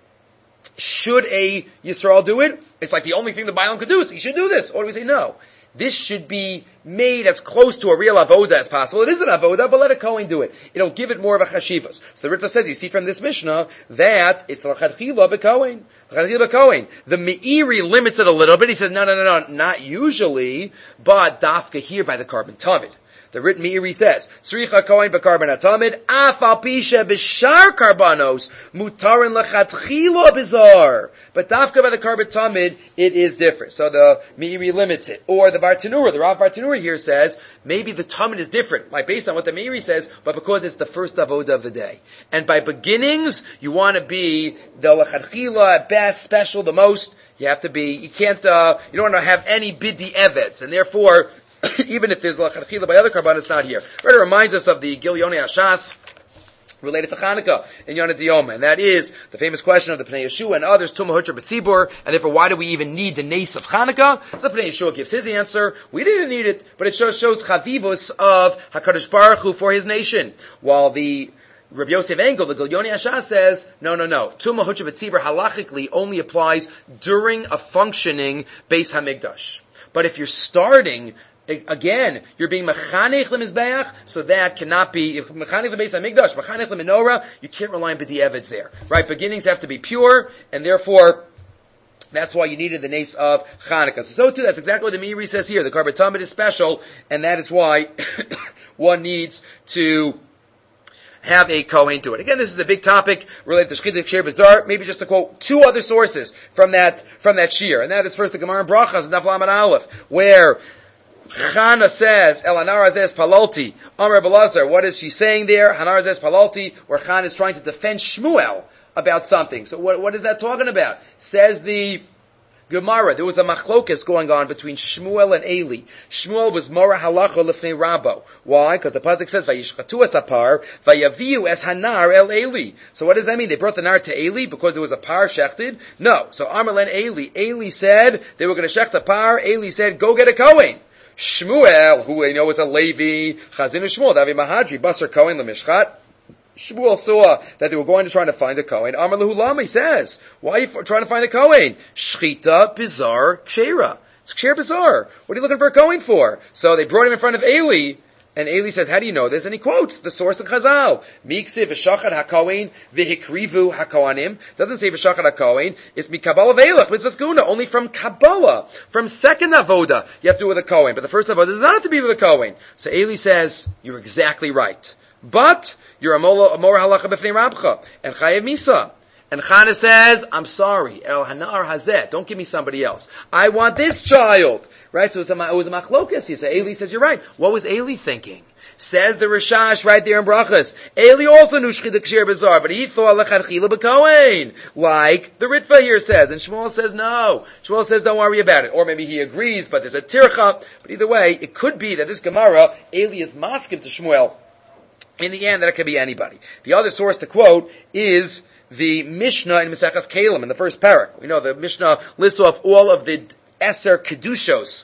Should a Yisrael do it? It's like the only thing the Bailam could do is he should do this. Or do we say no? This should be made as close to a real avoda as possible. It is an avoda, but let a Kohen do it. It'll give it more of a chashivas. So the Ritva says, you see from this Mishnah, that it's l'chadchila b'Kohen. L'chadchila b'Kohen. The Meiri limits it a little bit. He says, no, no, no, no, not usually, but dafka here by the carbon tamid. The written Meiri says, Tzricha Kohen b'karban hatamid, af al pisha b'shar karbanos, mutarin l'chadchila bizar. But dafka by the carbon tamid, it is different. So the Meiri limits it. Or the Bartanura, the Rav Bartanura here says, maybe the tamid is different, like based on what the Meiri says, but because it's the first avoda of the day. And by beginnings, you want to be the l'chadchila at best, special, the most. You have to be, you can't, uh, you don't want to have any bidi evets, and therefore, even if there's l'chadchila by other karban, it's not here. Right, it reminds us of the Gil Yonei Hashas related to Chanukah in Yonah Diyoma, and that is the famous question of the Pnei Yeshua and others, Tumah Hutra B'tzibur, and therefore why do we even need the nace of Chanukah? The Pnei Yeshua gives his answer. We didn't need it, but it shows, shows chavivus of HaKadosh Baruch Hu for his nation. While the Rabbi Yosef Engel, the Gil Yonei Hashas, says, no, no, no. Tumah Hutra B'tzibur halachically only applies during a functioning Beis HaMikdash. But if you're starting, again, you're being mechanech lemizbeach, so that cannot be, if mechanech lebeis hamikdash, mechanech lemenorah, you can't rely on b'di evids there. Right? Beginnings have to be pure, and therefore, that's why you needed the nace of Chanukah. So, so too, that's exactly what the Meiri says here. The Karban Tamid is special, and that is why one needs to have a Kohen do it. Again, this is a big topic related to Shechita Ksher Bizarre. Maybe just to quote two other sources from that, from that Shir. And that is first the Gemara in Brachas, Daf Lamed Aleph, where Chana says, El Hanar Hazeh Palalti, Amar Belazar. What is she saying there? Hanar Hazeh Palalti, where Chana is trying to defend Shmuel about something. So what, what is that talking about? Says the Gemara, there was a machlokas going on between Shmuel and Eli. Shmuel was Mora Halacha Lefnei Rabbo. Why? Because the pasuk says, Vayishchatu es apar, Vayaviu es hanar el Eli. So what does that mean? They brought the nar to Eli because there was a par shechted? No. So Amar len Eli. Eli said they were going to shech the par. Eli said, go get a Kohen. Shmuel, who we know is a Levi, Chazinu Shmuel, Davi Mahadri, Basar Kohen Lemishchat. Shmuel saw that they were going to try to find a Kohen. Amar lehu lama, he says, why are you trying to find a Kohen? Shchita bizar kshera. It's kshera bizar. What are you looking for a Kohen for? So they brought him in front of Eli, and Eli says, how do you know this? And he quotes the source of Chazal. Miksiv v'shachad hakohen v'hikrivu hakohanim. Doesn't say v'shachad hakohen. It's mikabala ve'elach, mitzvahs guna. Only from Kabbalah. From second avoda, you have to do with a Kohen. But the first avoda does not have to be with a Kohen. So Eli says, you're exactly right. But you're a more halacha b'fnei rabcha and chayev misa. And Chana says, I'm sorry, El Hanar Hazeh, don't give me somebody else. I want this child. Right? So it was a, it was a machlokas here. So Eli says, you're right. What was Eli thinking? Says the Rishash right there in Brachas. Eli also knew Shchita Kshir Bizar, but he thought Lechanchila B'Kohen. Like the Ritva here says. And Shmuel says no. Shmuel says don't worry about it. Or maybe he agrees, but there's a tircha. But either way, it could be that this Gemara, Eli is maskim to Shmuel. In the end, that it could be anybody. The other source to quote is the Mishnah in Maseches Kalim in the first parak. We know the Mishnah lists off all of the Eser Kedushos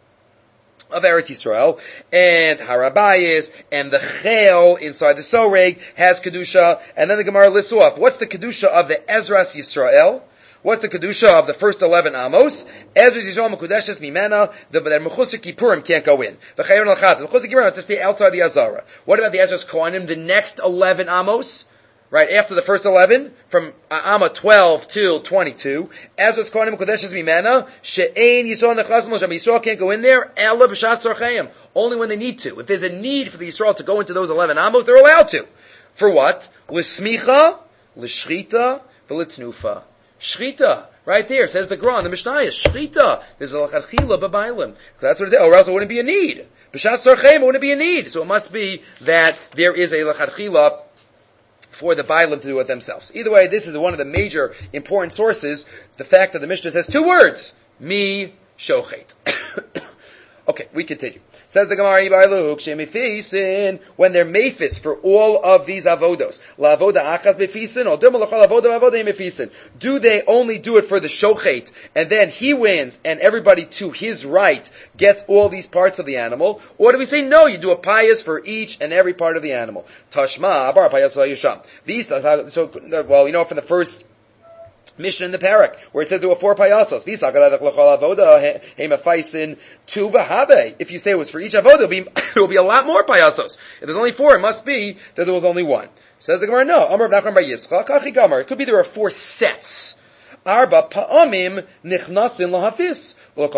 of Eretz Yisrael, and Harabayis, and the Chel inside the Soreg has Kedusha, and then the Gemara lists off what's the Kedusha of the Ezras Yisrael. What's the Kedusha of the first eleven Amos? Ezra Yisrael Mekudeshes Mimena, the Mechusik Kippurim can't go in. The Chayron Al-Chat, the Mechusik Kippurim has to stay outside the Azara. What about the Ezra's Kohanim, the next eleven Amos? Right, after the first eleven, from Amma twelve till twenty-two, Ezra's Kohanim Mekudeshes Mimena, She'ein Yisrael Nechlas Moshe, Yisrael can't go in there, Ela B'Shat Sarchayim, only when they need to. If there's a need for the Yisrael to go into those eleven Amos, they're allowed to. For what? L'smicha, l'shchita, v'l'tnufa. Shchita, right there, says the Gra, the Mishnah, Shchita. There's a lachatchila b'bailim. That's what it is. Or else it wouldn't be a need. B'shat sarchem, it wouldn't be a need. So it must be that there is a lachatchila for the bailim to do it themselves. Either way, this is one of the major important sources, the fact that the Mishnah says two words, mi shochet. Okay, we continue. Says the Gemara, when they're mefis for all of these avodos, la avoda achas befisin, or dimel lachal avoda avoda mefisin. Do they only do it for the shochet, and then he wins, and everybody to his right gets all these parts of the animal? Or do we say no? You do a payas for each and every part of the animal. Tashma abar payas yisham. These, so well, you know from the first Mishnah in the parak, where it says there were four payasos. If you say it was for each avoda, it'll be, it'll be a lot more payasos. If there's only four, it must be that there was only one. Says the Gemara, no. It could be there are four sets. Arba pa'amim nichnasin lahafis.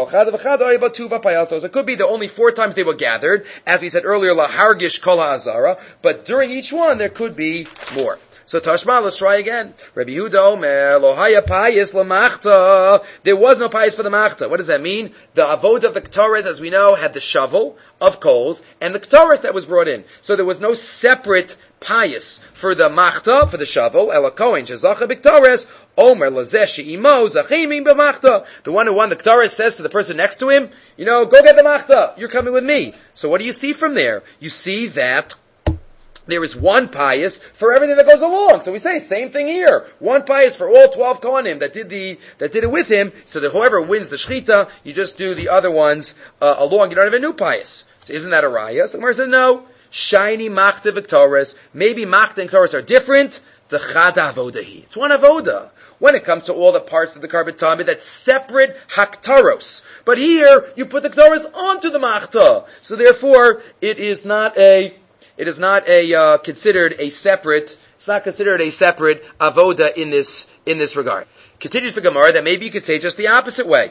It could be that only four times they were gathered, as we said earlier, lahargish kol ha'azara, but during each one there could be more. So Tashma, let's try again. Rabbi Yehuda Omer, Lohaya Payis Lamachta. There was no Payis for the Machta. What does that mean? The Avod of the Ketores, as we know, had the shovel of coals, and the Ketores that was brought in. So there was no separate Payis for the Machta, for the shovel, Ela Kohen, Shezacha B'Ktores, Omer Lazeshi Imo, Zachimim B'Machta. The one who won the Ketores says to the person next to him, you know, go get the Machta. You're coming with me. So what do you see from there? You see that there is one pious for everything that goes along. So we say, same thing here. One pious for all twelve Kohanim that did the, that did it with him, so that whoever wins the Shechita, you just do the other ones, uh, along. You don't have a new pious. So isn't that a raya? So the Gemara says, no. Shiny Machta Victoris. Maybe Machta and Victoris are different. T'chada avodahi. It's one avoda. When it comes to all the parts of the Karban Tamid, that's separate haktaros. But here, you put the Ktoros onto the Machta. So therefore, it is not a, It is not a uh, considered a separate. It's not considered a separate avoda in this in this regard. Continues the Gemara that maybe you could say just the opposite way.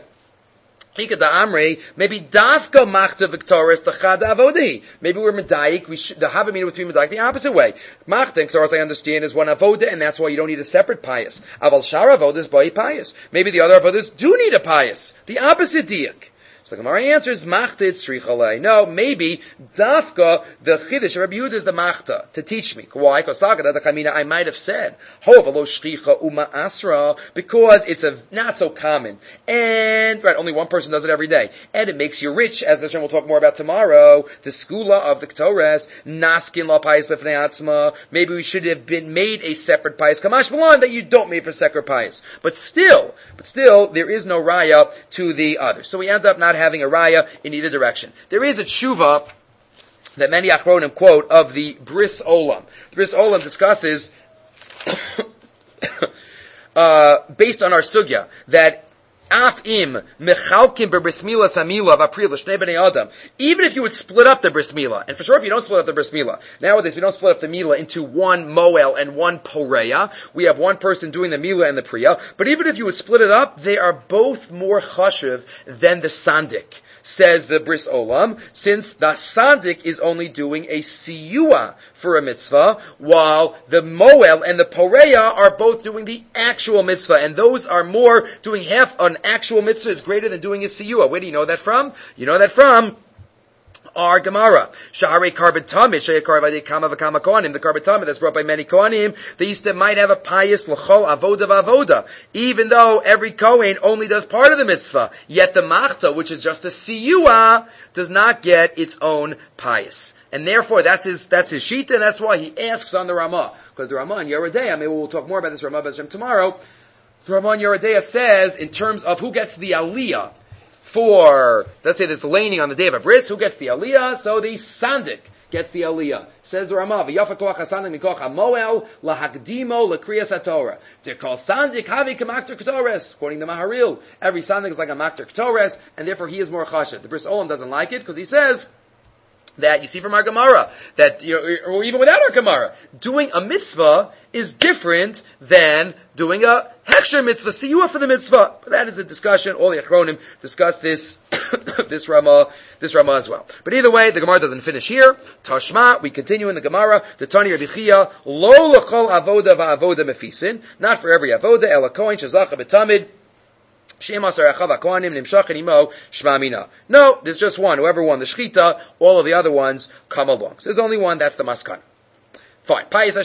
Maybe dafka machta victoris tachada avodi. Maybe we're medayik. We should, the havamina was to be medayik the opposite way. Machta and victoris, I understand, is one avoda, and that's why you don't need a separate pious. Aval shara avodas by pious. Maybe the other avodas do need a pious. The opposite diak. So the Gemara answers, Machta tzrichalei. No, maybe dafka the chiddush of Rabbi Yehuda is the machta to teach me. Why? Because I might have said, because it's a not so common, and right, only one person does it every day, and it makes you rich, as the Shem will talk more about tomorrow. The skula of the Ketores, naskin la payis b'fnei atzma. Maybe we should have been made a separate payis. Kamash Malon that you don't make for separate payis, but still, but still, there is no raya to the other. So we end up not having a raya in either direction. There is a tshuva that many achronim quote of the Bris Olam. The Bris Olam discusses, uh, based on our sugya, that Af im mechalkim b'bris milah samila v'april l'shnei b'nei adam. Even if you would split up the bris milah, and for sure if you don't split up the bris milah, nowadays we don't split up the milah into one moel and one poreya. We have one person doing the milah and the priya. But even if you would split it up, they are both more chashuv than the sandik, says the Bris Olam, since the sandik is only doing a siyua for a mitzvah, while the moel and the poreya are both doing the actual mitzvah, and those are more doing half an actual mitzvah is greater than doing a siyua. Where do you know that from? You know that from our Gemara. Sha'arei Karban Tamid, She'yakar V'adei Kama V'kama Kohanim. The Karban Tamid that's brought by many Kohanim, they used to might have a pious l'chol avoda v'avoda, even though every Kohen only does part of the mitzvah. Yet the Machta, which is just a siyua, does not get its own pious. And therefore, that's his, that's his shita, and that's why he asks on the Ramah. Because the Ramah in Yoreh De'ah, maybe we'll talk more about this Ramah B'Shem tomorrow. The Ramah in Yoreh De'ah says, in terms of who gets the aliyah, for, let's say there's laning on the day of a bris, who gets the aliyah? So the sandik gets the aliyah. Says the Ramah, v'yafa koach hasandik mikoach hamoel lahakdimo l'kriyas haTorah. To call sandik havi k'makter ketores. According to Maharil, every sandik is like a makter ketores, and therefore he is more chashiv. The Bris Olam doesn't like it, because he says that, you see from our Gemara, that, you know, or even without our Gemara, doing a mitzvah is different than doing a hechsher mitzvah, siyua for the mitzvah. But that is a discussion. All the Achronim discuss this, this Ramah, this Ramah as well. But either way, the Gemara doesn't finish here. Tashma, we continue in the Gemara. The Tani Rabbi Chia, lo l'chol avoda va'avoda mefisin. Not for every avoda, ela kohen shezacha betamid. No, there's just one. Whoever won the shechita, all of the other ones come along. So there's only one. That's the maskan. Fine.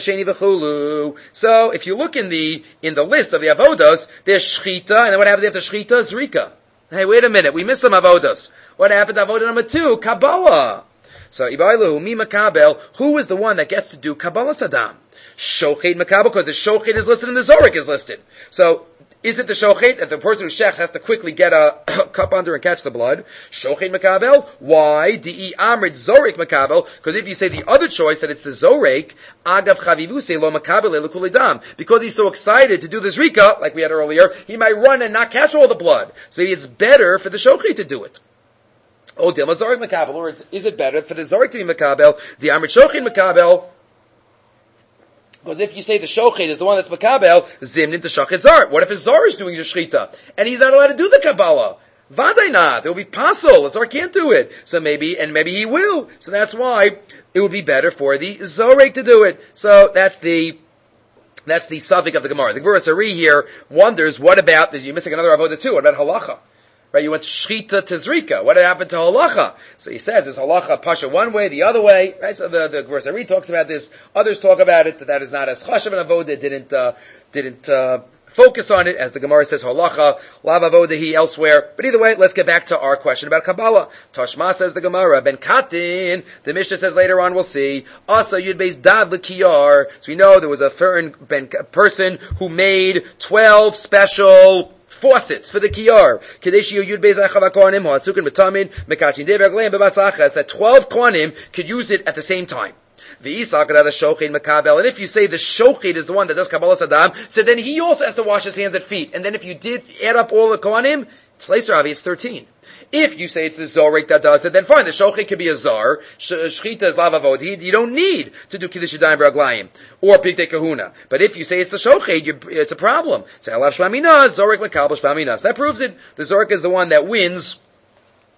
So if you look in the in the list of the avodas, there's shechita, and then what happens after shechita? Zrika. Hey, wait a minute. We missed some avodas. What happened to avodah number two? Kabbalah. So Ibailu mi makabel. Who is the one that gets to do Kabbalah Saddam? Shochet makabel, because the shochet is listed and the zorik is listed. So is it the shochet that the person who shech has to quickly get a cup under and catch the blood? Shochet makabel. Why? Di amrit zorik makabel. Because if you say the other choice that it's the zorik, agav chavivuse lo makabel elekulidam. Because he's so excited to do the zrika, like we had earlier, he might run and not catch all the blood. So maybe it's better for the shochet to do it. Oh, dilma zorik makabel, or is, is it better for the zorik to be makabel? The amrit shochet makabel. Because if you say the shochet is the one that's makabel, zimnin to shochet zar. What if his zar is doing the shechita and he's not allowed to do the Kabbalah? Vadaina, there will be pasul. The zar can't do it. So maybe, and maybe he will. So that's why it would be better for the zorek to do it. So that's the that's the suffix of the Gemara. The Gemara Sari here wonders, what about? You're missing another avodah too. What about halacha? Right, you went shchita to zrika. What happened to halacha? So he says, is halacha pasha one way, the other way? Right, so the, the verse Ari talks about this. Others talk about it, that that is not as chashav an avodah, didn't, uh, didn't, uh, focus on it, as the Gemara says, halacha, lav avodahi elsewhere. But either way, let's get back to our question about Kabbalah. Tashma, says the Gemara, ben katin, the Mishnah says later on, we'll see, asa yud beis dad l'kiyar. So we know there was a certain ben, person who made twelve special faucets for the kiyar. That twelve kohanim could use it at the same time. And if you say the shochet is the one that does Kabbalah Saddam, so then he also has to wash his hands and feet. And then if you did add up all the kohanim, it's thirteen. If you say it's the Zorek that does it, then fine, the Shochet could be a Zar, Shechita is Lavavod, you don't need to do Kiddush Yadayim V'Raglayim, or Pigdei Kahuna. But if you say it's the Shochet, it's a problem. Say Alav Shvaminas, Zorek Makabel Shvaminas. That proves it. The Zorek is the one that wins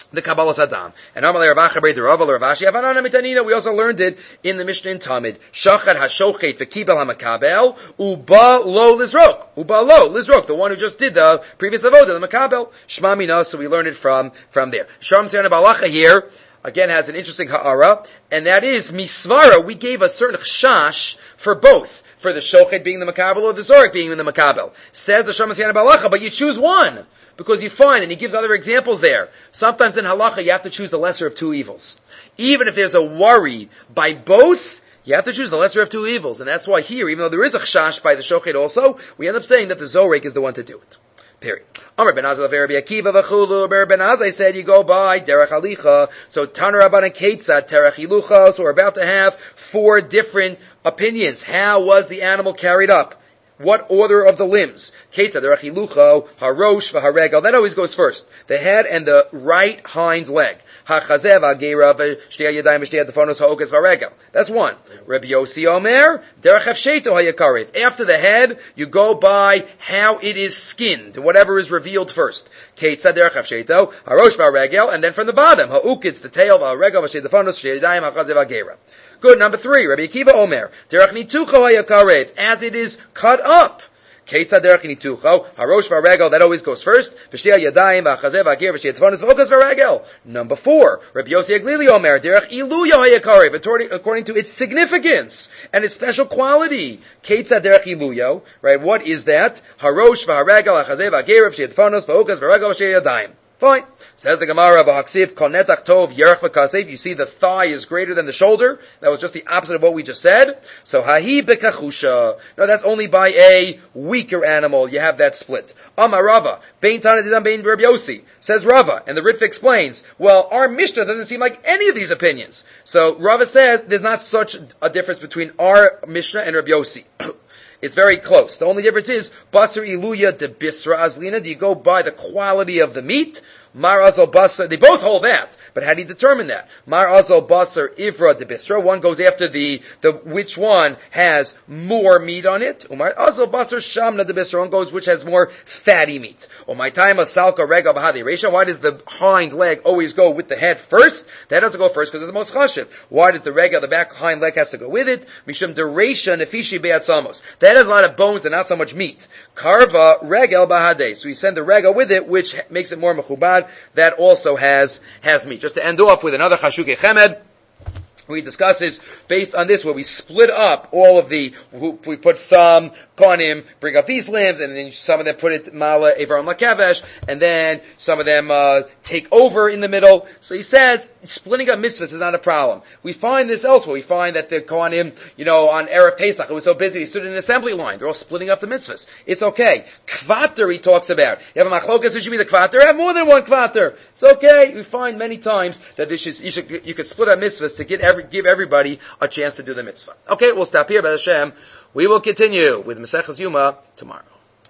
the Kabbalah Saddam. And Amalei Rav Acha Brei Rav Ravashi Avanana Mitanina. We also learned it in the Mishnah in Tamid. Shachar Hashochet v'Kibel HaMakabel Uba Lo Lizrok. Uba Lo Lizrok, the one who just did the previous avodah, the Makabel. Shma Mina. So we learned it from from there. Sharm Siyana Balacha here again has an interesting ha'ara, and that is Misvara. We gave a certain chash for both. For the Shochet being the Makabel or the Zorek being the Makabel. Says the Sharm Siyana Balacha, but you choose one. Because you find, and he gives other examples there, sometimes in halacha you have to choose the lesser of two evils. Even if there's a worry by both, you have to choose the lesser of two evils. And that's why here, even though there is a chashash by the shochet also, we end up saying that the zorek is the one to do it. Period. Amar ben Azai Rabbi Akiva v'chulu. Ben Azai said you go by derech halicha. So Tana Rabbanan Ketzad terech hilucha. So we're about to have four different opinions. How was the animal carried up? What order of the limbs? Ketzad derech hilucha, harosh v'haregel. That always goes first. The head and the right hind leg. Hachazeh v'agera v'shtei yadayim v'shtei adafonos ha'okes v'haregel. That's one. Rabbi Yossi Omer derech hafsheto hayakarev. After the head, you go by how it is skinned, whatever is revealed first. Ketzad derech hafsheto, harosh v'haregel, and then from the bottom, ha'ukitz, the tail v'haregel v'shtei adafonos v'shtei yadayim hachazeh v'agera. Good. Number three, Rabbi Akiva Omer derech nitucho hayakarev, as it is cut up. Ketzad derech nitucho, harosh v'haregel, that always goes first. V'shtei yadayim v'achazeh v'agera v'shtei adafonos v'okes v'haregel. Number four, Rabbi Yossi Aglili Omer derech iluya hayakarev, according to its significance and its special quality. Ketzad derech iluyo, right? What is that? Harosh v'haregel, achazeh v'agera v'shtei adafonos v'okes v'haregel v'shtei yadayim. Fine. Says the Gemara, V'haksiv kol netach tov yerach v'kasev. You see the thigh is greater than the shoulder. That was just the opposite of what we just said. So hahi bekachusha. No, that's only by a weaker animal. You have that split. Amar Rava, bein tana didam bein Rabbi Yossi. Says Rava, and the Ritva explains, well, our Mishnah doesn't seem like any of these opinions. So Rava says there's not such a difference between our Mishnah and Rabbi Yossi. It's very close. The only difference is, Basar Iluya de Bisra Azlina. Do you go by the quality of the meat? Mar Azal Basar, they both hold that. But how do you determine that? Mar Azal Basar Ivra de Bisra. One goes after the, the, which one has more meat on it. Umar Azal Basar Shamna de Bisra. One goes which has more fatty meat. Umay Taima Salka Rega Bahadi Resha. Why does the hind leg always go with the head first? That doesn't go first because it's the most chashiv. Why does the Rega, the back hind leg has to go with it? Mishum Deresha Nefishi Beatzamos. That has a lot of bones and not so much meat. Karva Regel Bahade. So you send the Rega with it, which makes it more mechubad. That also has, has meat. Just to end off with another Chashukei Chemed, we discuss this based on this, where we split up all of the, we put some kohanim, bring up these limbs, and then some of them put it mala evarim lakevesh, and then some of them uh, take over in the middle. So he says, splitting up mitzvahs is not a problem. We find this elsewhere. We find that the kohanim, you know, on Erev Pesach, it was so busy, they stood in an assembly line. They're all splitting up the mitzvahs. It's okay. Kvater he talks about. You have a machlokas who should be the kvater. Have more than one kvater. It's okay. We find many times that this should, you, should, you could split up mitzvahs to get every, give everybody a chance to do the mitzvah. Okay, we'll stop here, B'ez Hashem. We will continue with Maseches Yuma tomorrow.